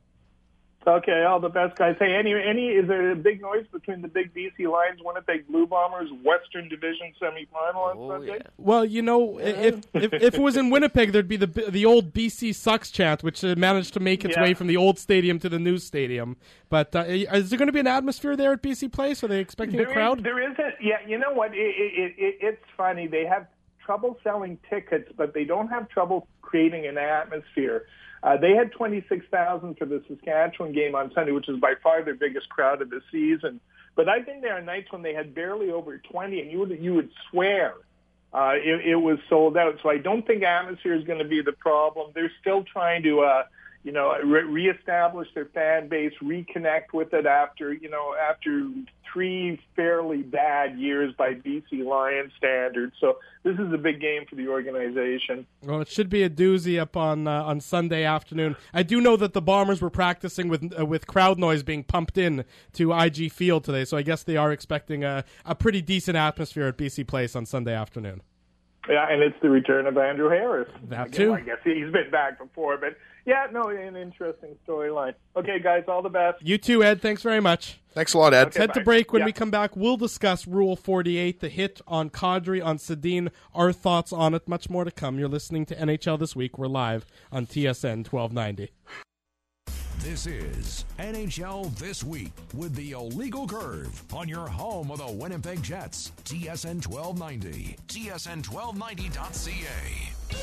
Okay, all the best, guys. Hey, any any is there a big noise between the big B C Lions, Winnipeg Blue Bombers, Western Division semifinal on oh, Sunday? Yeah. Well, you know, if, if if it was in Winnipeg, there'd be the the old B C sucks chant, which uh, managed to make its yeah. way from the old stadium to the new stadium. But uh, is there going to be an atmosphere there at B C Place? Are they expecting there a crowd? Is, there isn't. Yeah, you know what? It, it, it, it's funny. They have trouble selling tickets, but they don't have trouble creating an atmosphere. Uh, they had twenty-six thousand for the Saskatchewan game on Sunday, which is by far their biggest crowd of the season. But I've been there on nights when they had barely over twenty, and you would, you would swear uh, it, it was sold out. So I don't think atmosphere is going to be the problem. They're still trying to, uh, you know, re- reestablish their fan base, reconnect with it after, you know, after three fairly bad years by B C Lions standards. So this is a big game for the organization. Well, it should be a doozy up on uh, on Sunday afternoon. I do know that the Bombers were practicing with uh, with crowd noise being pumped in to I G Field today, so I guess they are expecting a, a pretty decent atmosphere at B C Place on Sunday afternoon. Yeah, and it's the return of Andrew Harris. That Again, too. I guess he's been back before, but yeah, no, an interesting storyline. Okay, guys, all the best. You too, Ed. Thanks very much. Thanks a lot, Ed. Let's head Okay, to break. When yeah. we come back, we'll discuss Rule forty-eight, the hit on Kadri, on Sedin, our thoughts on it. Much more to come. You're listening to N H L This Week. We're live on T S N twelve ninety. This is N H L This Week with the Illegal Curve on your home of the Winnipeg Jets. T S N twelve ninety. T S N twelve ninety dot C A.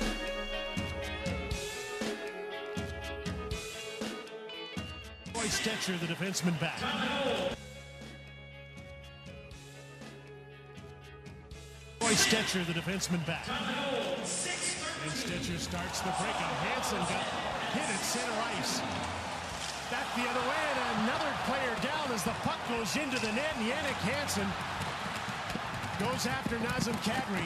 Troy Stecher, the defenseman, back. Troy Stecher, the defenseman, back. And Stecher starts the breakout. Hansen got hit at center ice. Back the other way, and another player down as the puck goes into the net. And Yannick Hansen goes after Nazem Kadri.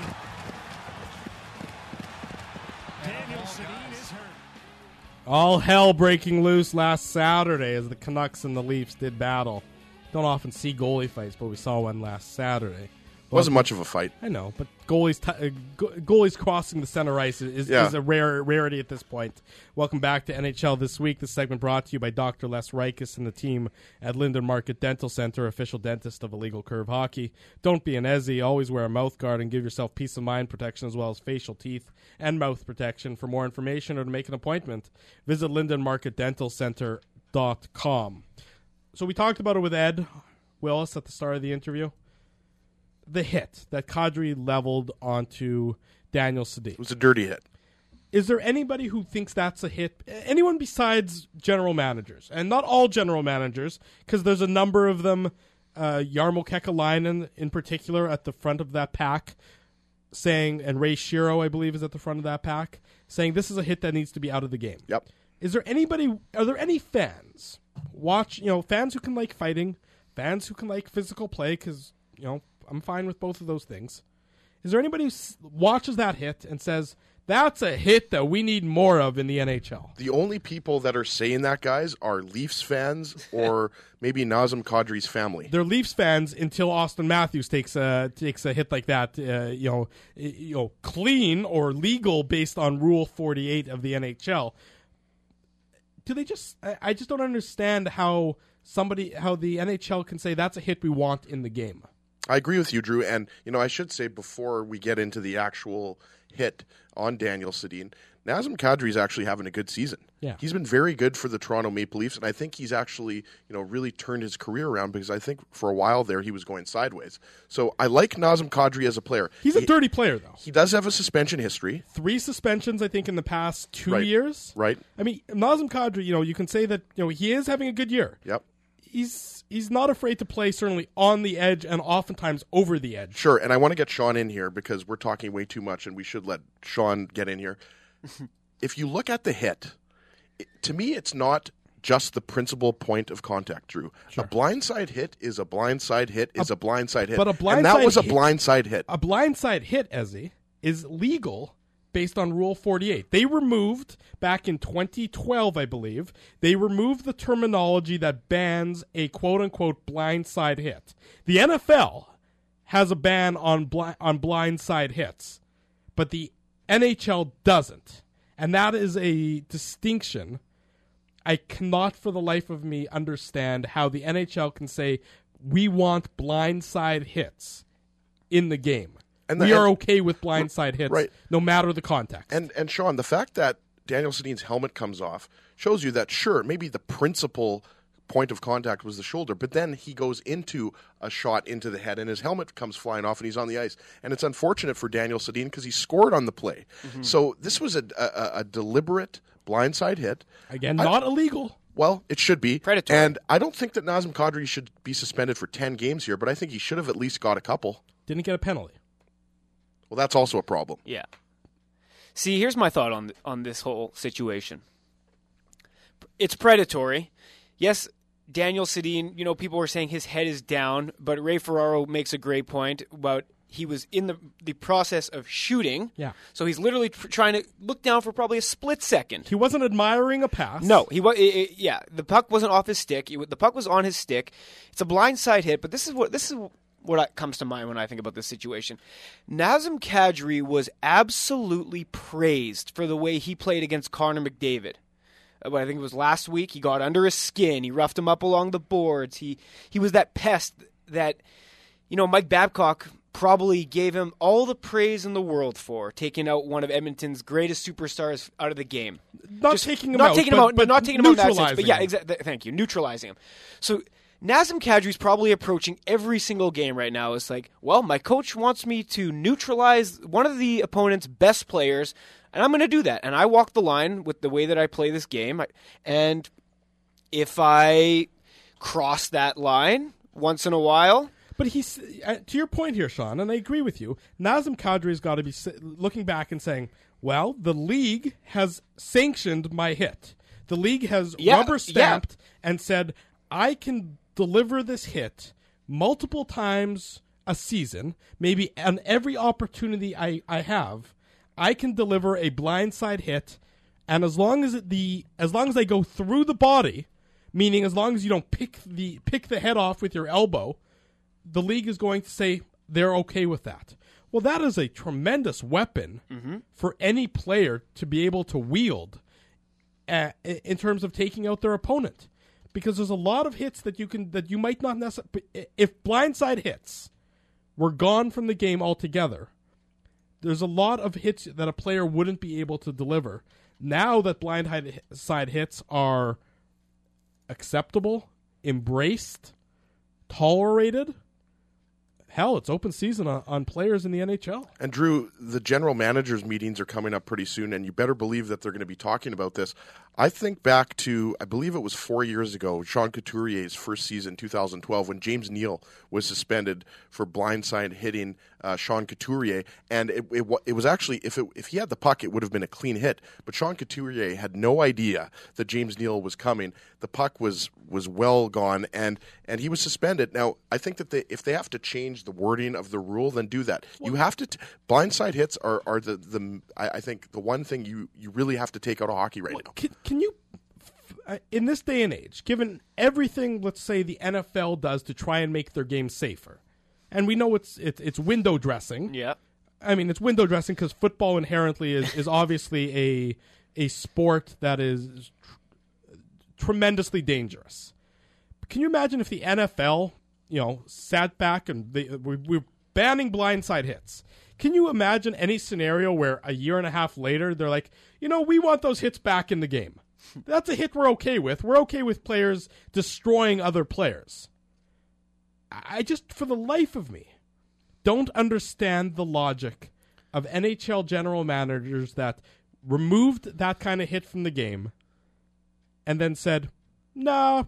Daniel Sedin is hurt. All hell breaking loose last Saturday as the Canucks and the Leafs did battle. Don't often see goalie fights, but we saw one last Saturday. Wasn't much of a fight. I know, but goalies t- uh, go- goalies crossing the center ice is, Yeah. is a rare rarity at this point. Welcome back to N H L This Week. This segment brought to you by Doctor Les Reikus and the team at Linden Market Dental Center, official dentist of Illegal Curve Hockey. Don't be an Ezzy. Always wear a mouth guard and give yourself peace of mind protection as well as facial teeth and mouth protection. For more information or to make an appointment, visit linden market dental center dot com. So we talked about it with Ed Willis at the start of the interview. The hit that Kadri leveled onto Daniel Sedin. It was a dirty hit. Is there anybody who thinks that's a hit? Anyone besides general managers? And not all general managers, because there's a number of them, uh, Jarmo Kekalainen in particular at the front of that pack, saying, and Ray Shiro, I believe, is at the front of that pack, saying this is a hit that needs to be out of the game. Yep. Is there anybody, are there any fans, watch, you know, fans who can like fighting, fans who can like physical play, because, you know, I'm fine with both of those things. Is there anybody who s- watches that hit and says, that's a hit that we need more of in the N H L? The only people that are saying that, guys, are Leafs fans or maybe Nazem Kadri's family. They're Leafs fans until Austin Matthews takes a takes a hit like that, uh, you know, you know, clean or legal based on Rule forty-eight of the N H L. Do they just? I, I just don't understand how somebody, how the N H L can say that's a hit we want in the game. I agree with you, Drew. And, you know, I should say before we get into the actual hit on Daniel Sedin, Nazem Kadri is actually having a good season. Yeah. He's been very good for the Toronto Maple Leafs, and I think he's actually, you know, really turned his career around because I think for a while there he was going sideways. So I like Nazem Kadri as a player. He's a he, dirty player, though. He does have a suspension history. Three suspensions, I think, in the past two Right. years. Right. I mean, Nazem Kadri, you know, you can say that, you know, he is having a good year. Yep. He's he's not afraid to play certainly on the edge and oftentimes over the edge. Sure, and I want to get Sean in here because we're talking way too much and we should let Sean get in here. If you look at the hit, it, to me it's not just the principal point of contact, Drew. Sure. A blindside hit is a blindside hit is a, a blindside hit. But a blindside and that was a hit, blindside hit. A blindside hit, Ezzy, is legal based on Rule forty-eight. They removed, back in twenty twelve, I believe, they removed the terminology that bans a quote-unquote blindside hit. The N F L has a ban on bli- on blindside hits, but the N H L doesn't. And that is a distinction I cannot for the life of me understand how the N H L can say we want blindside hits in the game. And the, we are okay with blindside hits, right. no matter the context. And and Sean, the fact that Daniel Sedin's helmet comes off shows you that, sure, maybe the principal point of contact was the shoulder, but then he goes into a shot into the head and his helmet comes flying off and he's on the ice. And it's unfortunate for Daniel Sedin because he scored on the play. Mm-hmm. So this was a, a, a deliberate blindside hit. Again, not I, illegal. Well, it should be. Predatory. And I don't think that Nazem Kadri should be suspended for ten games here, but I think he should have at least got a couple. Didn't get a penalty. Well, that's also a problem. Yeah. See, here's my thought on on this whole situation. It's predatory. Yes, Daniel Sedin, you know, people were saying his head is down, but Ray Ferraro makes a great point about he was in the the process of shooting. Yeah. So he's literally tr- trying to look down for probably a split second. He wasn't admiring a pass. No, he was. Yeah, the puck wasn't off his stick. It, the puck was on his stick. It's a blindside hit, but this is what this is what comes to mind when I think about this situation. Nazem Kadri was absolutely praised for the way he played against Connor McDavid. But I think it was last week. He got under his skin. He roughed him up along the boards. He he was that pest that, you know, Mike Babcock probably gave him all the praise in the world for taking out one of Edmonton's greatest superstars out of the game. Not Just, taking him not out, taking but, him out, but not taking him out in that sense. neutralizing But yeah, him. exactly. Thank you, neutralizing him. So Nazem Kadri's probably approaching every single game right now. It's like, well, my coach wants me to neutralize one of the opponent's best players, and I'm going to do that. And I walk the line with the way that I play this game. And if I cross that line once in a while. But he's, uh, to your point here, Sean, and I agree with you, Nazem Kadri's got to be looking back and saying, well, the league has sanctioned my hit. The league has Yeah, rubber stamped and said, I can deliver this hit multiple times a season, maybe on every opportunity I, I have, I can deliver a blindside hit, and as long as it, the as long as I go through the body, meaning as long as you don't pick the pick the head off with your elbow, the league is going to say they're okay with that. Well, that is a tremendous weapon mm-hmm. for any player to be able to wield uh, in terms of taking out their opponent. Because there's a lot of hits that you can that you might not necessarily. If blindside hits were gone from the game altogether, there's a lot of hits that a player wouldn't be able to deliver. Now that blindside hits are acceptable, embraced, tolerated, hell, it's open season on, on players in the N H L. And Drew, the general managers meetings are coming up pretty soon, and you better believe that they're going to be talking about this. I think back to, I believe it was four years ago, Sean Couturier's first season, two thousand twelve, when James Neal was suspended for blindside hitting uh, Sean Couturier, and it, it, it was actually, if it, if he had the puck, it would have been a clean hit. But Sean Couturier had no idea that James Neal was coming. The puck was was well gone, and and he was suspended. Now, I think that they, if they have to change the wording of the rule, then do that. Well, you have to t- blindside hits are are the the I, I think the one thing you you really have to take out of hockey right well, now. Can, can you, in this day and age, given everything, let's say the N F L does to try and make their game safer, and we know it's it's, it's window dressing. Yeah, I mean it's window dressing because football inherently is, is obviously a a sport that is tr- tremendously dangerous. Can you imagine if the N F L, you know, sat back and they, we, we're banning blindside hits? Can you imagine any scenario where a year and a half later they're like, you know, we want those hits back in the game? That's a hit we're okay with. We're okay with players destroying other players. I just, for the life of me, don't understand the logic of N H L general managers that removed that kind of hit from the game and then said, nah,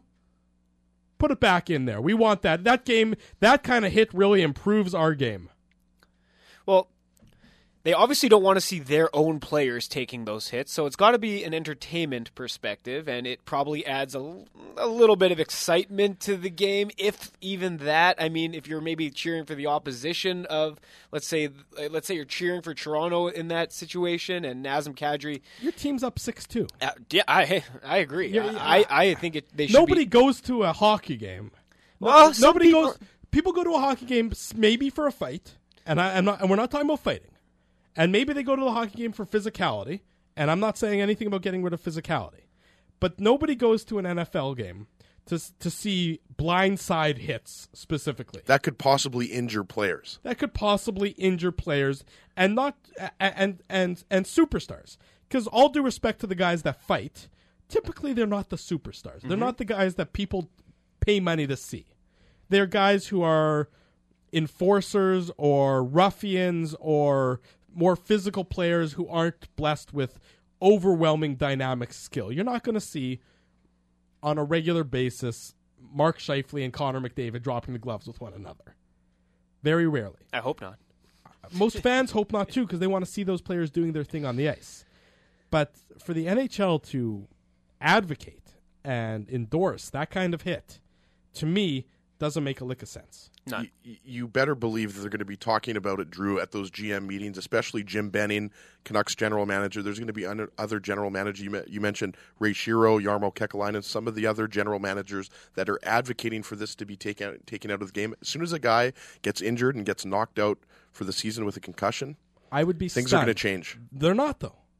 put it back in there. We want that. That game, that kind of hit really improves our game. Well, they obviously don't want to see their own players taking those hits, so it's got to be an entertainment perspective, and it probably adds a, a little bit of excitement to the game, if even that. I mean, if you're maybe cheering for the opposition of, let's say, let's say you're cheering for Toronto in that situation, and Nazem Kadri, your team's up six two. Uh, yeah, I I agree. Yeah, yeah, I, I think it. They should nobody be... goes to a hockey game. Well, no, nobody people... goes. People go to a hockey game maybe for a fight, and I, I'm not. And we're not talking about fighting. And maybe they go to the hockey game for physicality, and I'm not saying anything about getting rid of physicality. But nobody goes to an N F L game to to see blindside hits specifically. That could possibly injure players. That could possibly injure players and not and and and superstars. Because all due respect to the guys that fight, typically they're not the superstars. Mm-hmm. They're not the guys that people pay money to see. They're guys who are enforcers or ruffians or more physical players who aren't blessed with overwhelming dynamic skill. You're not going to see on a regular basis Mark Scheifele and Connor McDavid dropping the gloves with one another. Very rarely. I hope not. Most fans hope not too, because they want to see those players doing their thing on the ice. But for the N H L to advocate and endorse that kind of hit, to me, doesn't make a lick of sense. None. You, you better believe that they're going to be talking about it, Drew, at those G M meetings, especially Jim Benning, Canucks general manager. There's going to be other general managers. You, you mentioned Ray Shero, Jarmo Kekalainen, some of the other general managers that are advocating for this to be taken, taken out of the game. As soon as a guy gets injured and gets knocked out for the season with a concussion, I would be things stunned. are going to change. They're not, though.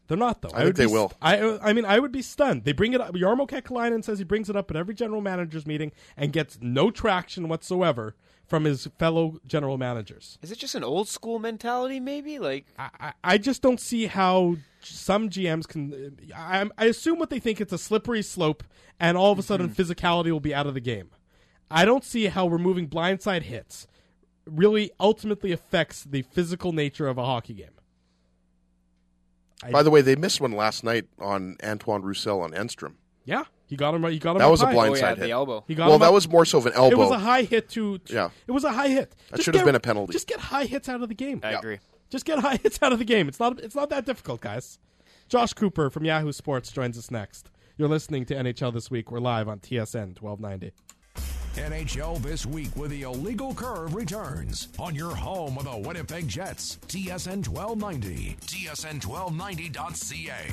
They're not, though. I, I think they be, will. I I mean, I would be stunned. They bring it up. Jarmo Kekalainen says he brings it up at every general manager's meeting and gets no traction whatsoever from his fellow general managers. Is it just an old school mentality, maybe? Like I, I, I just don't see how some G Ms can... I, I assume what they think it's a slippery slope, and all of a sudden mm-hmm. physicality will be out of the game. I don't see how removing blindside hits really ultimately affects the physical nature of a hockey game. By the way, they missed one last night on Antoine Roussel on Enstrom. Yeah, he got him. He got him. That was high. a blindside oh, yeah, hit. The elbow. He got well, him that up. was more so of an elbow. It was a high hit to. to yeah, it was a high hit. That just should get, have been a penalty. Just get high hits out of the game. I yeah. agree. Just get high hits out of the game. It's not. It's not that difficult, guys. Josh Cooper from Yahoo Sports joins us next. You're listening to N H L This Week. We're live on T S N twelve ninety. N H L This Week with the Illegal Curve returns on your home of the Winnipeg Jets. T S N twelve ninety. T S N twelve ninety dot C A.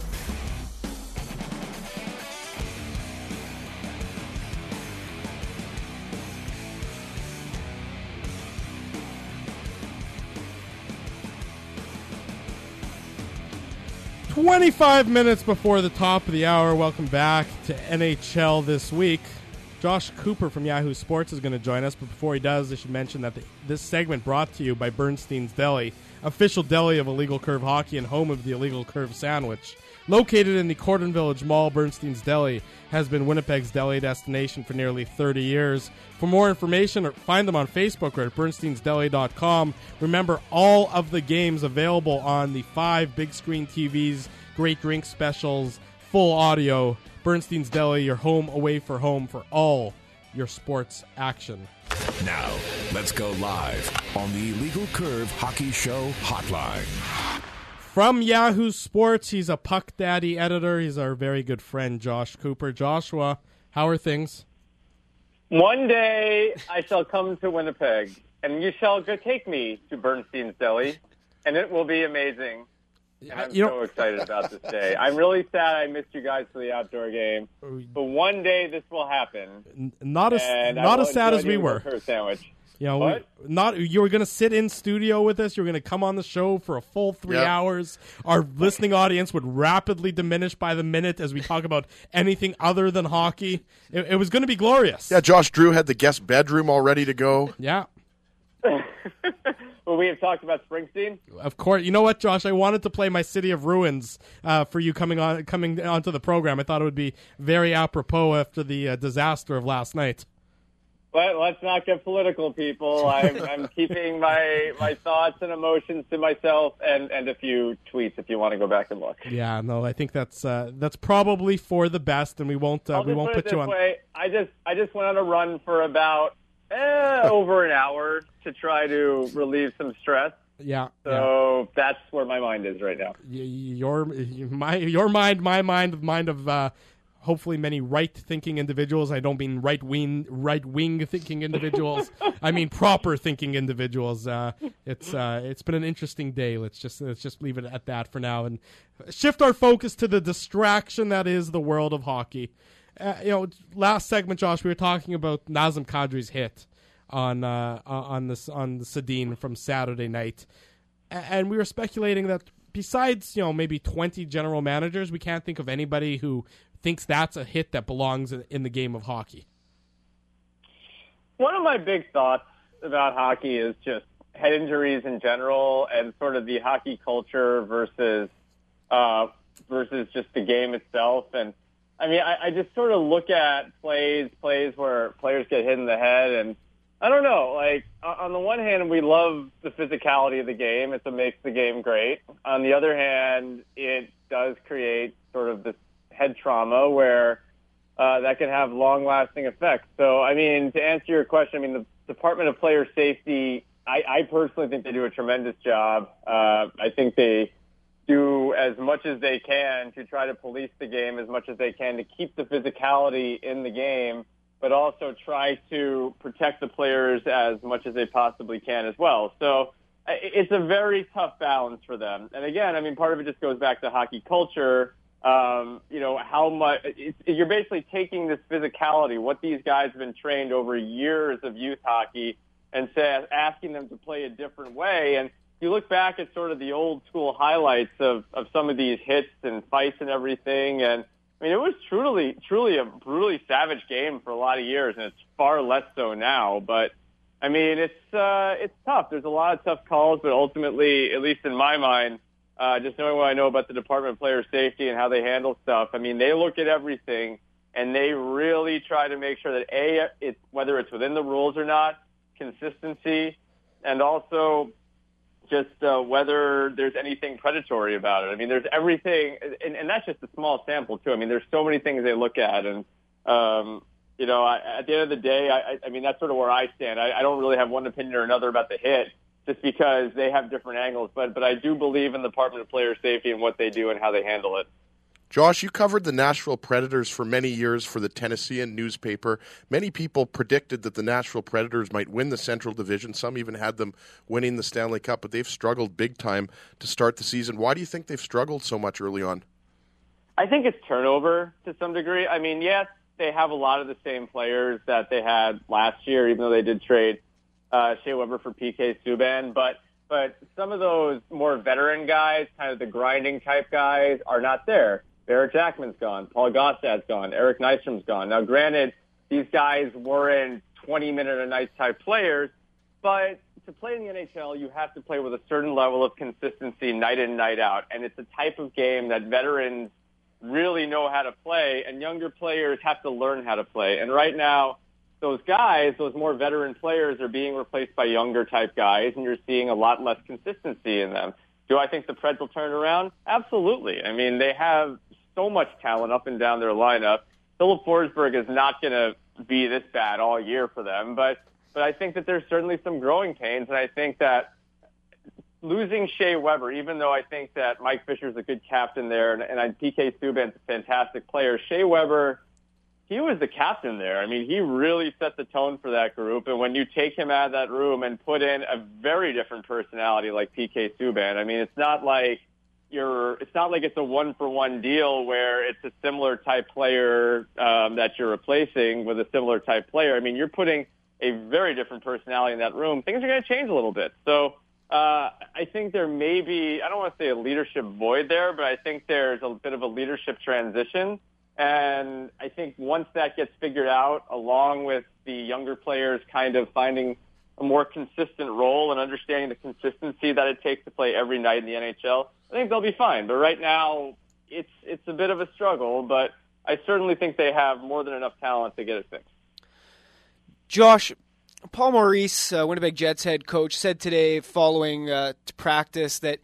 twenty-five minutes before the top of the hour. Welcome back to N H L This Week. Josh Cooper from Yahoo Sports is going to join us, but before he does, I should mention that the, this segment brought to you by Bernstein's Deli, official deli of Illegal Curve Hockey and home of the Illegal Curve Sandwich. Located in the Cordon Village Mall, Bernstein's Deli has been Winnipeg's deli destination for nearly thirty years. For more information, or find them on Facebook or at bernsteins deli dot com. Remember, all of the games available on the five big screen T Vs, great drink specials, full audio. Bernstein's Deli, your home away for home for all your sports action. Now, let's go live on the Illegal Curve Hockey Show Hotline. From Yahoo Sports, he's a Puck Daddy editor. He's our very good friend, Josh Cooper. Joshua, how are things? One day I shall come to Winnipeg, and you shall go take me to Bernstein's Deli, and it will be amazing. And I'm you so know, excited about this day. I'm really sad I missed you guys for the outdoor game, but one day this will happen. Not as not as sad as we were. Sandwich. You know, we, not you were going to sit in studio with us. You were going to come on the show for a full three yep. hours. Our listening audience would rapidly diminish by the minute as we talk about anything other than hockey. It, it was going to be glorious. Yeah, Josh Drew had the guest bedroom all ready to go. Yeah. Well, we have talked about Springsteen. Of course. You know what, Josh? I wanted to play my City of Ruins uh, for you coming on coming onto the program. I thought it would be very apropos after the uh, disaster of last night. But let's not get political, people. I'm, I'm keeping my my thoughts and emotions to myself, and, and a few tweets if you want to go back and look. Yeah, no, I think that's uh, that's probably for the best, and we won't uh, we won't put, put you on. Way. I just I just went on a run for about eh, over an hour to try to relieve some stress. Yeah. So yeah. that's where my mind is right now. Your my your mind, my mind, the mind of. Uh, Hopefully many right-thinking individuals. I don't mean right-wing, right-wing thinking individuals. I mean proper thinking individuals. Uh, it's uh, it's been an interesting day. Let's just let's just leave it at that for now and shift our focus to the distraction that is the world of hockey. Uh, you know, last segment, Josh, we were talking about Nazem Kadri's hit on uh, on this on the Sedin from Saturday night, and we were speculating that besides you know maybe twenty general managers, we can't think of anybody who thinks that's a hit that belongs in the game of hockey. One of my big thoughts about hockey is just head injuries in general and sort of the hockey culture versus uh, versus just the game itself. And I mean, I, I just sort of look at plays, plays where players get hit in the head, and I don't know. Like on the one hand, we love the physicality of the game; it makes the game great. On the other hand, it does create sort of this head trauma where uh, that can have long-lasting effects. So, I mean, to answer your question, I mean, the Department of Player Safety, I, I personally think they do a tremendous job. Uh, I think they do as much as they can to try to police the game as much as they can to keep the physicality in the game, but also try to protect the players as much as they possibly can as well. So it's a very tough balance for them. And again, I mean, part of it just goes back to hockey culture. Um, you know, how much it's, you're basically taking this physicality, what these guys have been trained over years of youth hockey, and say, asking them to play a different way. And you look back at sort of the old school highlights of, of some of these hits and fights and everything, and I mean, it was truly, truly a brutally savage game for a lot of years, and it's far less so now. But I mean, it's uh, it's tough. There's a lot of tough calls, but ultimately, at least in my mind, uh, just knowing what I know about the Department of Player Safety and how they handle stuff, I mean, they look at everything and they really try to make sure that a, it's whether it's within the rules or not, consistency, and also just uh, whether there's anything predatory about it. I mean, there's everything, and, and that's just a small sample, too. I mean, there's so many things they look at, and, um, you know, I, at the end of the day, I, I mean, that's sort of where I stand. I, I don't really have one opinion or another about the hit, just because they have different angles, but, but I do believe in the Department of Player Safety and what they do and how they handle it. Josh, you covered the Nashville Predators for many years for the Tennessean newspaper. Many people predicted that the Nashville Predators might win the Central Division. Some even had them winning the Stanley Cup, but they've struggled big time to start the season. Why do you think they've struggled so much early on? I think it's turnover to some degree. I mean, yes, they have a lot of the same players that they had last year, even though they did trade uh, Shea Weber for P K Subban, but but some of those more veteran guys, kind of the grinding type guys, are not there. Barrett Jackman's gone. Paul Gaustad's gone. Eric Nystrom's gone. Now, granted, these guys weren't twenty-minute-a-night type players, but to play in the N H L, you have to play with a certain level of consistency night in, night out. And it's a type of game that veterans really know how to play, and younger players have to learn how to play. And right now, those guys, those more veteran players, are being replaced by younger type guys, and you're seeing a lot less consistency in them. Do I think the Preds will turn around? Absolutely. I mean, they have so much talent up and down their lineup. Philip Forsberg is not going to be this bad all year for them, but but I think that there's certainly some growing pains, and I think that losing Shea Weber, even though I think that Mike Fisher's a good captain there, and, and P K Subban's a fantastic player, Shea Weber, he was the captain there. I mean, he really set the tone for that group, and when you take him out of that room and put in a very different personality like P K Subban, I mean, it's not like You're, it's not like it's a one-for-one deal where it's a similar type player um, that you're replacing with a similar type player. I mean, you're putting a very different personality in that room. Things are going to change a little bit. So uh, I think there may be, I don't want to say a leadership void there, but I think there's a bit of a leadership transition. And I think once that gets figured out, along with the younger players kind of finding a more consistent role and understanding the consistency that it takes to play every night in the N H L, I think they'll be fine. But right now, it's it's a bit of a struggle, but I certainly think they have more than enough talent to get it fixed. Josh, Paul Maurice, uh, Winnipeg Jets head coach, said today following uh, to practice that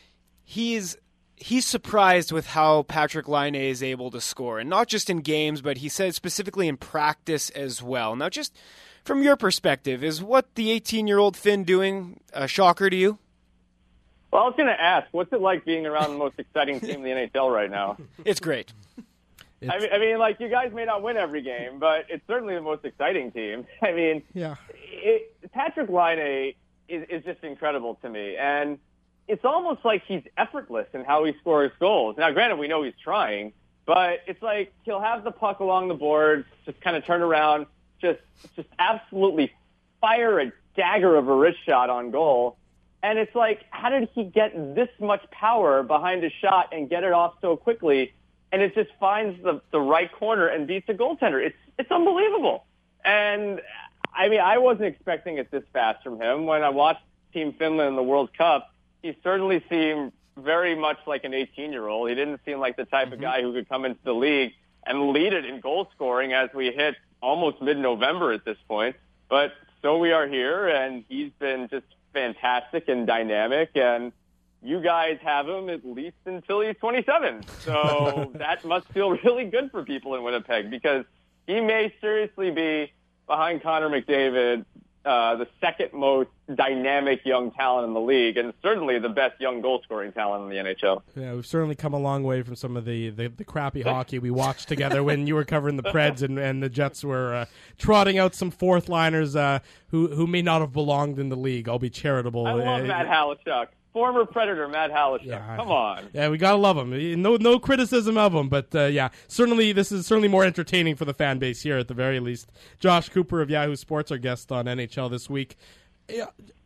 he's he's surprised with how Patrick Laine is able to score, and not just in games, but he said specifically in practice as well. Now, just from your perspective, is what the eighteen-year-old Finn doing a shocker to you? Well, I was going to ask, what's it like being around the most exciting team in the N H L right now? It's great. It's... I, mean, I mean, like, you guys may not win every game, but it's certainly the most exciting team. I mean, yeah. it, Patrick Laine is, is just incredible to me. And it's almost like he's effortless in how he scores goals. Now, granted, we know he's trying, but it's like he'll have the puck along the boards, just kind of turn around, just just absolutely fire a dagger of a wrist shot on goal. And it's like, how did he get this much power behind a shot and get it off so quickly? And it just finds the, the right corner and beats a goaltender. It's it's unbelievable. And, I mean, I wasn't expecting it this fast from him. When I watched Team Finland in the World Cup, he certainly seemed very much like an eighteen-year-old. He didn't seem like the type mm-hmm. of guy who could come into the league and lead it in goal scoring as we hit almost mid-November at this point. But so we are here, and he's been just fantastic and dynamic, and you guys have him at least until he's twenty-seven. So that must feel really good for people in Winnipeg, because he may seriously be, behind Connor McDavid, uh, the second most dynamic young talent in the league, and certainly the best young goal-scoring talent in the N H L. Yeah, we've certainly come a long way from some of the, the, the crappy hockey we watched together when you were covering the Preds and, and the Jets were uh, trotting out some fourth-liners uh, who who may not have belonged in the league. I'll be charitable. I love uh, Matt Halachuk. Former Predator Matt Halachuk. Yeah, Come on. Yeah, we gotta love him. No, no criticism of him, but uh, yeah, certainly this is certainly more entertaining for the fan base here at the very least. Josh Cooper of Yahoo Sports, our guest on N H L this week. Yeah,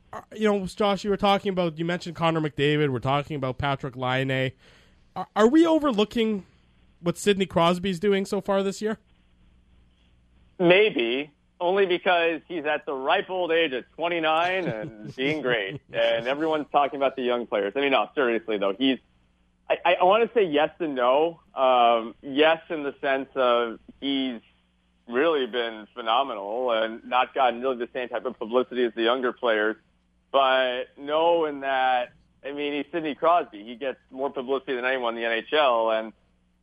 you know, Josh, you were talking about, you mentioned Connor McDavid. We're talking about Patrik Laine. Are, are we overlooking what Sidney Crosby's doing so far this year? Maybe, only because he's at the ripe old age of twenty-nine and being great, and everyone's talking about the young players. I mean, no, seriously though, he's. I, I want to say yes and no. Um, yes, in the sense of he's really been phenomenal and not gotten really the same type of publicity as the younger players. But no, in that, I mean, he's Sidney Crosby. He gets more publicity than anyone in the N H L, and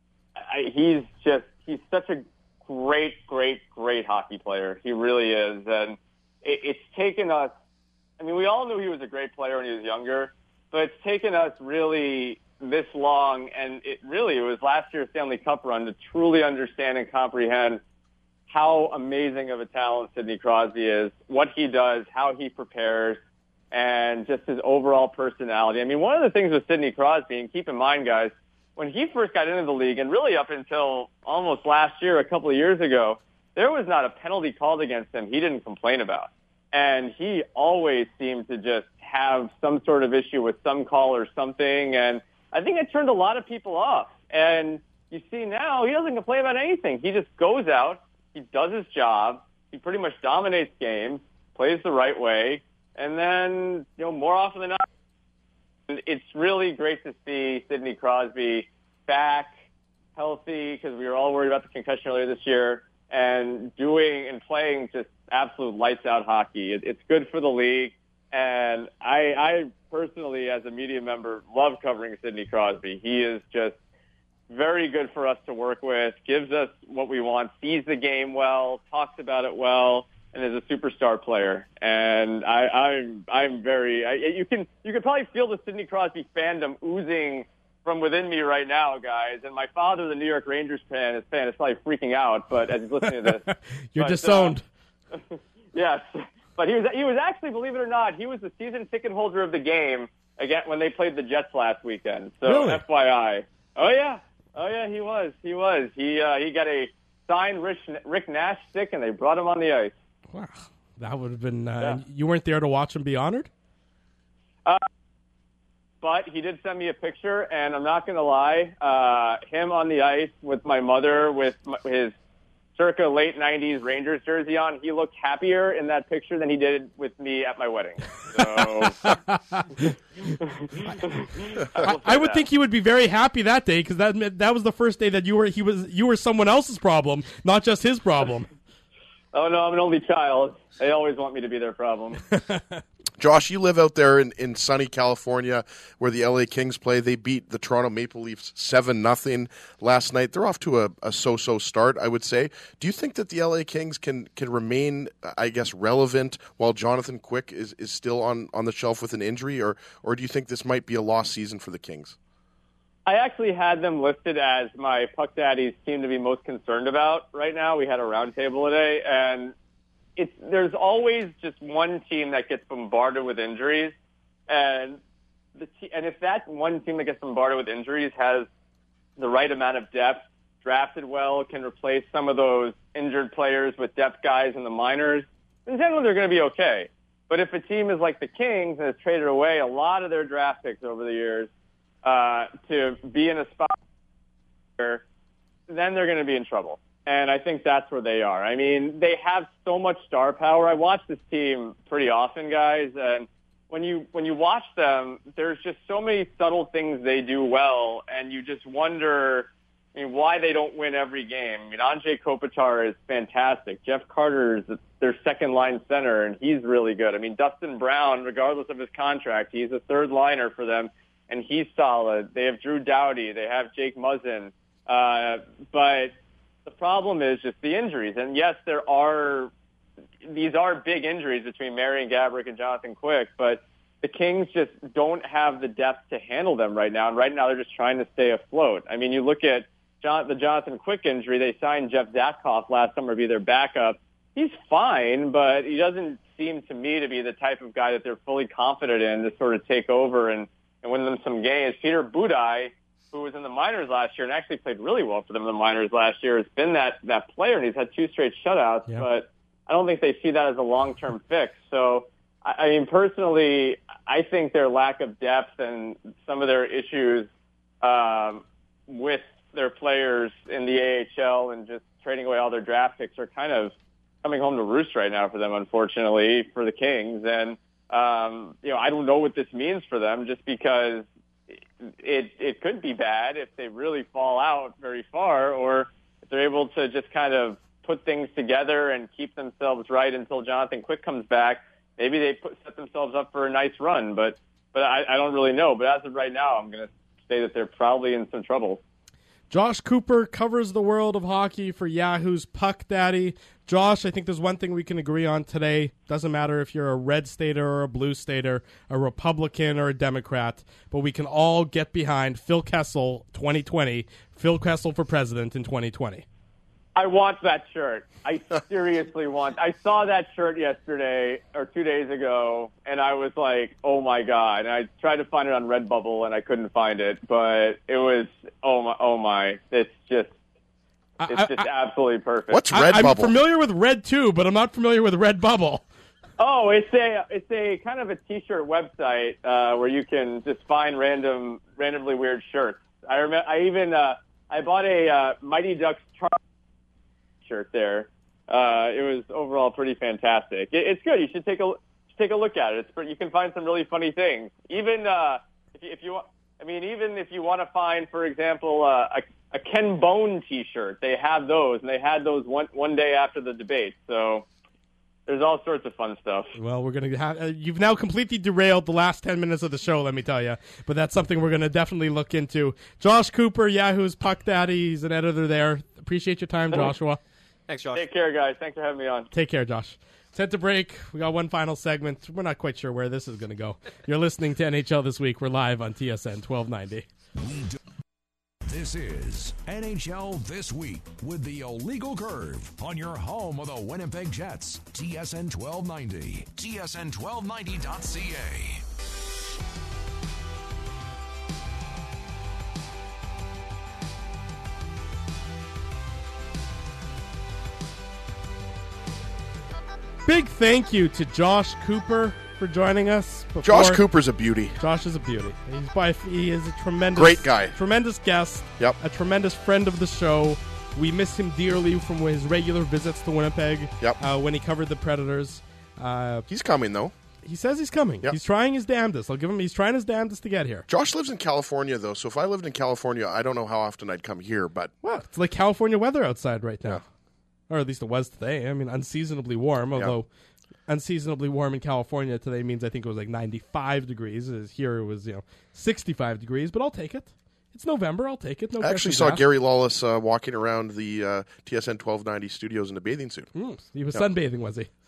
I, he's just he's such a great, great, great hockey player. He really is. And it, it's taken us, I mean, we all knew he was a great player when he was younger, but it's taken us really this long, and it really, it was last year's Stanley Cup run to truly understand and comprehend how amazing of a talent Sidney Crosby is, what he does, how he prepares, and just his overall personality. I mean, one of the things with Sidney Crosby, and keep in mind, guys, when he first got into the league, and really up until almost last year, a couple of years ago, there was not a penalty called against him he didn't complain about. And he always seemed to just have some sort of issue with some call or something, and I think it turned a lot of people off. And you see now, he doesn't complain about anything. He just goes out, he does his job, he pretty much dominates games, plays the right way, and then, you know, more often than not, it's really great to see Sidney Crosby back, healthy, because we were all worried about the concussion earlier this year, and doing and playing just absolute lights-out hockey. It, it's good for the league, and I, I personally, as a media member, love covering Sidney Crosby. He is just very good for us to work with, gives us what we want, sees the game well, talks about it well, and is a superstar player. And I, I'm I'm very I, you can you can probably feel the Sidney Crosby fandom oozing from within me right now, guys. And my father, the New York Rangers fan, is fan is probably freaking out, but as he's listening to this, you're but, disowned. Uh, yes, but he was he was actually, believe it or not, he was the season ticket holder of the game again when they played the Jets last weekend. So really? F Y I. Oh yeah, oh yeah, he was he was he uh, he got a signed Rick, Rick Nash stick, and they brought him on the ice. Wow, that would have been. Uh, Yeah. You weren't there to watch him be honored? Uh, but he did send me a picture, and I'm not going to lie, uh, him on the ice with my mother with my, his circa late nineties Rangers jersey on, he looked happier in that picture than he did with me at my wedding. So I, I would think he would be very happy that day, because that meant- that was the first day that you were he was you were someone else's problem, not just his problem. Oh, no, I'm an only child. They always want me to be their problem. Josh, you live out there in, in sunny California where the L A Kings play. They beat the Toronto Maple Leafs seven nothing last night. They're off to a, a so-so start, I would say. Do you think that the L A Kings can can remain, I guess, relevant while Jonathan Quick is, is still on, on the shelf with an injury, or or do you think this might be a lost season for the Kings? I actually had them listed as my Puck Daddies team to be most concerned about right now. We had a roundtable today, and it's there's always just one team that gets bombarded with injuries, and the te- and if that one team that gets bombarded with injuries has the right amount of depth, drafted well, can replace some of those injured players with depth guys in the minors, then generally they're going to be okay. But if a team is like the Kings and has traded away a lot of their draft picks over the years uh, to be in a spot where, then they're going to be in trouble. And I think that's where they are. I mean, they have so much star power. I watch this team pretty often, guys, and when you when you watch them, there's just so many subtle things they do well, and you just wonder, I mean, why they don't win every game. I mean, Anze Kopitar is fantastic. Jeff Carter is their second-line center, and he's really good. I mean, Dustin Brown, regardless of his contract, he's a third liner for them, and he's solid. They have Drew Doughty. They have Jake Muzzin. Uh, but the problem is just the injuries. And, yes, there are these are big injuries between Marian Gaborik and Jonathan Quick, but the Kings just don't have the depth to handle them right now. And right now they're just trying to stay afloat. I mean, you look at John, the Jonathan Quick injury. They signed Jeff Zatkoff last summer to be their backup. He's fine, but he doesn't seem to me to be the type of guy that they're fully confident in to sort of take over and, and win them some games. Peter Budaj, who was in the minors last year and actually played really well for them in the minors last year, has been that, that player, and he's had two straight shutouts, yeah. but I don't think they see that as a long-term fix. So I mean, personally, I think their lack of depth and some of their issues um, with their players in the A H L and just trading away all their draft picks are kind of coming home to roost right now for them, unfortunately, for the Kings. And, um, you know, I don't know what this means for them just because it it could be bad if they really fall out very far, or if they're able to just kind of put things together and keep themselves right until Jonathan Quick comes back. Maybe they put, set themselves up for a nice run, but but I, I don't really know. But as of right now, I'm going to say that they're probably in some trouble. Josh Cooper covers the world of hockey for Yahoo's Puck Daddy. Josh, I think there's one thing we can agree on today. Doesn't matter if you're a red stater or a blue stater, a Republican or a Democrat, but we can all get behind Phil Kessel twenty twenty, Phil Kessel for president in twenty twenty. I want that shirt. I seriously want. I saw that shirt yesterday or two days ago, and I was like, "Oh my god!" And I tried to find it on Redbubble, and I couldn't find it. But it was, oh my, oh my! It's just, it's I, just I, absolutely perfect. What's I, Redbubble? I'm familiar with Red too, but I'm not familiar with Redbubble. Oh, it's a it's a kind of a T-shirt website uh, where you can just find random, randomly weird shirts. I remember. I even uh, I bought a uh, Mighty Ducks Char- shirt there. Uh, it was overall pretty fantastic. It, it's good. You should take a take a look at it. It's, you can find some really funny things. Even uh, if you, if you, I mean, even if you want to find, for example, uh, a, a Ken Bone T-shirt, they have those, and they had those one one day after the debate. So there's all sorts of fun stuff. Well, we're gonna have. Uh, you've now completely derailed the last ten minutes of the show. Let me tell you, but that's something we're gonna definitely look into. Josh Cooper, Yahoo's Puck Daddy, he's an editor there. Appreciate your time, Joshua. Thanks, Josh. Take care, guys. Thanks for having me on. Take care, Josh. Let's head to break. We got one final segment. We're not quite sure where this is going to go. You're listening to N H L This Week. We're live on T S N twelve ninety. This is N H L This Week with the Illegal Curve on your home of the Winnipeg Jets. T S N twelve ninety. T S N twelve ninety dot C A. Big thank you to Josh Cooper for joining us. Before, Josh Cooper's a beauty. Josh is a beauty. He's by he is a tremendous, great guy, tremendous guest. Yep, a tremendous friend of the show. We miss him dearly from his regular visits to Winnipeg. Yep, uh, when he covered the Predators. Uh, he's coming though. He says he's coming. Yep. He's trying his damnedest. I'll give him. He's trying his damnedest to get here. Josh lives in California though, so if I lived in California, I don't know how often I'd come here. But well, it's like California weather outside right now, yeah. Or at least it was today. I mean, unseasonably warm, although. Yeah. Unseasonably warm in California today means I think it was like ninety-five degrees. Here it was, you know, sixty-five degrees, but I'll take it. It's November. I'll take it. No I actually saw Gary Lawless uh, walking around the uh, T S N twelve ninety studios in a bathing suit. Mm, he was yep. sunbathing, was he?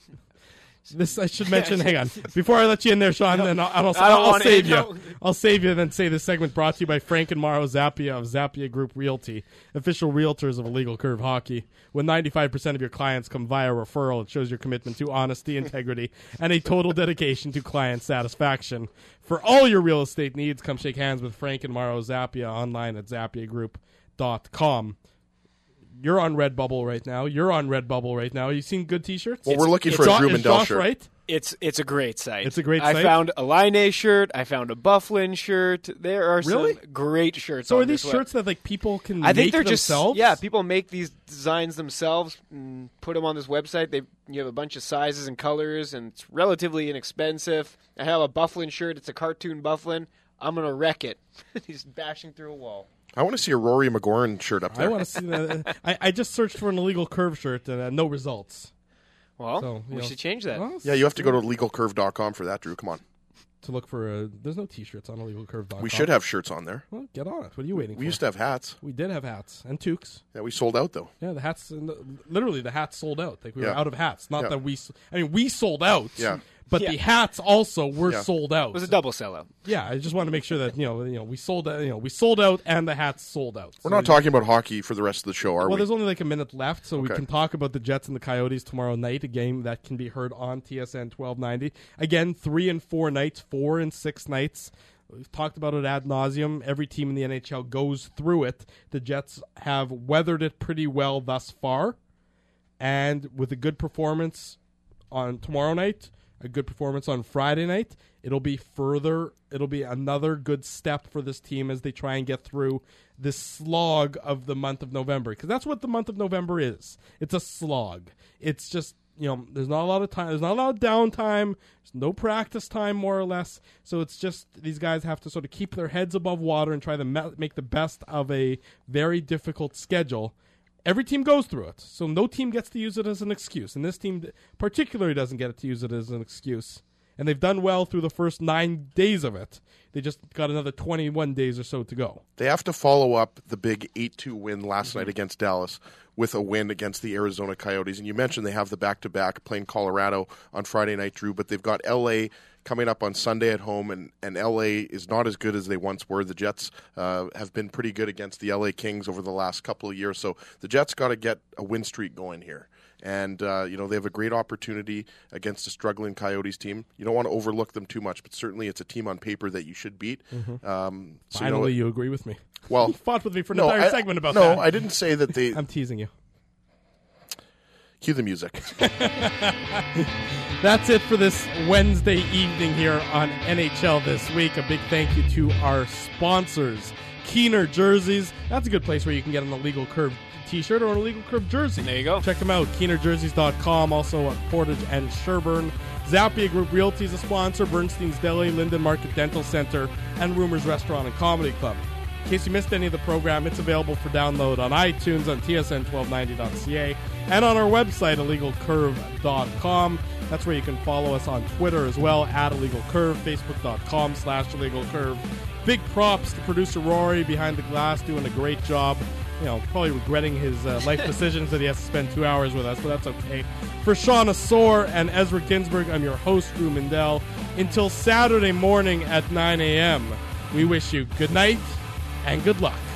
This I should mention. Hang on, before I let you in there, Sean, and I'll, I'll, I'll, I'll save you. No. I'll save you. And then say this segment brought to you by Frank and Mauro Zappia of Zappia Group Realty, official realtors of Illegal Curve Hockey. When ninety-five percent of your clients come via referral, it shows your commitment to honesty, integrity, and a total dedication to client satisfaction. For all your real estate needs, come shake hands with Frank and Mauro Zappia online at zappia group dot com. You're on Redbubble right now. You're on Redbubble right now. You seen good T-shirts? Well, it's, we're looking for a Drew Mandel shirt. Right? It's it's a great site. It's a great I site. I found a Line shirt. I found a Bufflin shirt. There are really? some great shirts. So on are these this shirts web. that like people can I make think they're themselves? Just, yeah, people make these designs themselves and put them on this website. They you have a bunch of sizes and colors, and it's relatively inexpensive. I have a Bufflin shirt. It's a cartoon Bufflin. I'm gonna wreck it. He's bashing through a wall. I want to see a Rory McGoran shirt up there. I want to see that. I, I just searched for an Illegal Curve shirt and uh, no results. Well, so, we know. should change that. Well, yeah, you have to go to legal curve dot com for that, Drew. Come on. To look for a... There's no T-shirts on illegal curve dot com. We should have shirts on there. Well, get on it. What are you waiting we for? We used to have hats. We did have hats and toques. Yeah, we sold out, though. Yeah, the hats... Literally, the hats sold out. Like, we yeah. were out of hats. Not yeah. that we... I mean, we sold out. Yeah. But yeah. the hats also were yeah. sold out. It was a double sellout. Yeah, I just want to make sure that you know, you know, we sold out. You know, we sold out, and the hats sold out. We're so not talking about hockey for the rest of the show, are well, we? Well, there's only like a minute left, so okay. we can talk about the Jets and the Coyotes tomorrow night. A game that can be heard on T S N twelve ninety. Again, three and four nights, four and six nights. We've talked about it ad nauseum. Every team in the N H L goes through it. The Jets have weathered it pretty well thus far, and with a good performance on tomorrow night. a good performance on Friday night, it'll be further, it'll be another good step for this team as they try and get through this slog of the month of November. Because that's what the month of November is. It's a slog. It's just, you know, there's not a lot of time, there's not a lot of downtime, there's no practice time, more or less. So it's just, these guys have to sort of keep their heads above water and try to me- make the best of a very difficult schedule. Every team goes through it, so no team gets to use it as an excuse. And this team particularly doesn't get to use it as an excuse. And they've done well through the first nine days of it. They just got another twenty-one days or so to go. They have to follow up the big eight two win last Mm-hmm. night against Dallas with a win against the Arizona Coyotes. And you mentioned they have the back-to-back playing Colorado on Friday night, Drew, but they've got L A coming up on Sunday at home, and, and L A is not as good as they once were. The Jets uh, have been pretty good against the L A Kings over the last couple of years, so the Jets got to get a win streak going here. And, uh, you know, they have a great opportunity against a struggling Coyotes team. You don't want to overlook them too much, but certainly it's a team on paper that you should beat. Mm-hmm. Um, so Finally, you, know, you agree with me. Well, you fought with me for an no, entire I, segment about no, that. No, I didn't say that they... I'm teasing you. Cue the music. That's it for this Wednesday evening here on N H L This Week. A big thank you to our sponsors, Keener Jerseys. That's a good place where you can get an Illegal Curve t-shirt or an Illegal Curve jersey. There you go. Check them out, keener jerseys dot com, also at Portage and Sherburne. Zappia Group Realty is a sponsor, Bernstein's Deli, Linden Market Dental Center, and Rumors Restaurant and Comedy Club. In case you missed any of the program, it's available for download on iTunes, on T S N twelve ninety dot C A, and on our website, illegal curve dot com. That's where you can follow us on Twitter as well, at Illegal Curve, facebook dot com slash Illegal Curve. Big props to producer Rory behind the glass, doing a great job. You know, probably regretting his uh, life decisions that he has to spend two hours with us, but that's okay. For Shauna Soar and Ezra Ginsburg, I'm your host, Drew Mindell. Until Saturday morning at nine a.m., we wish you good night and good luck.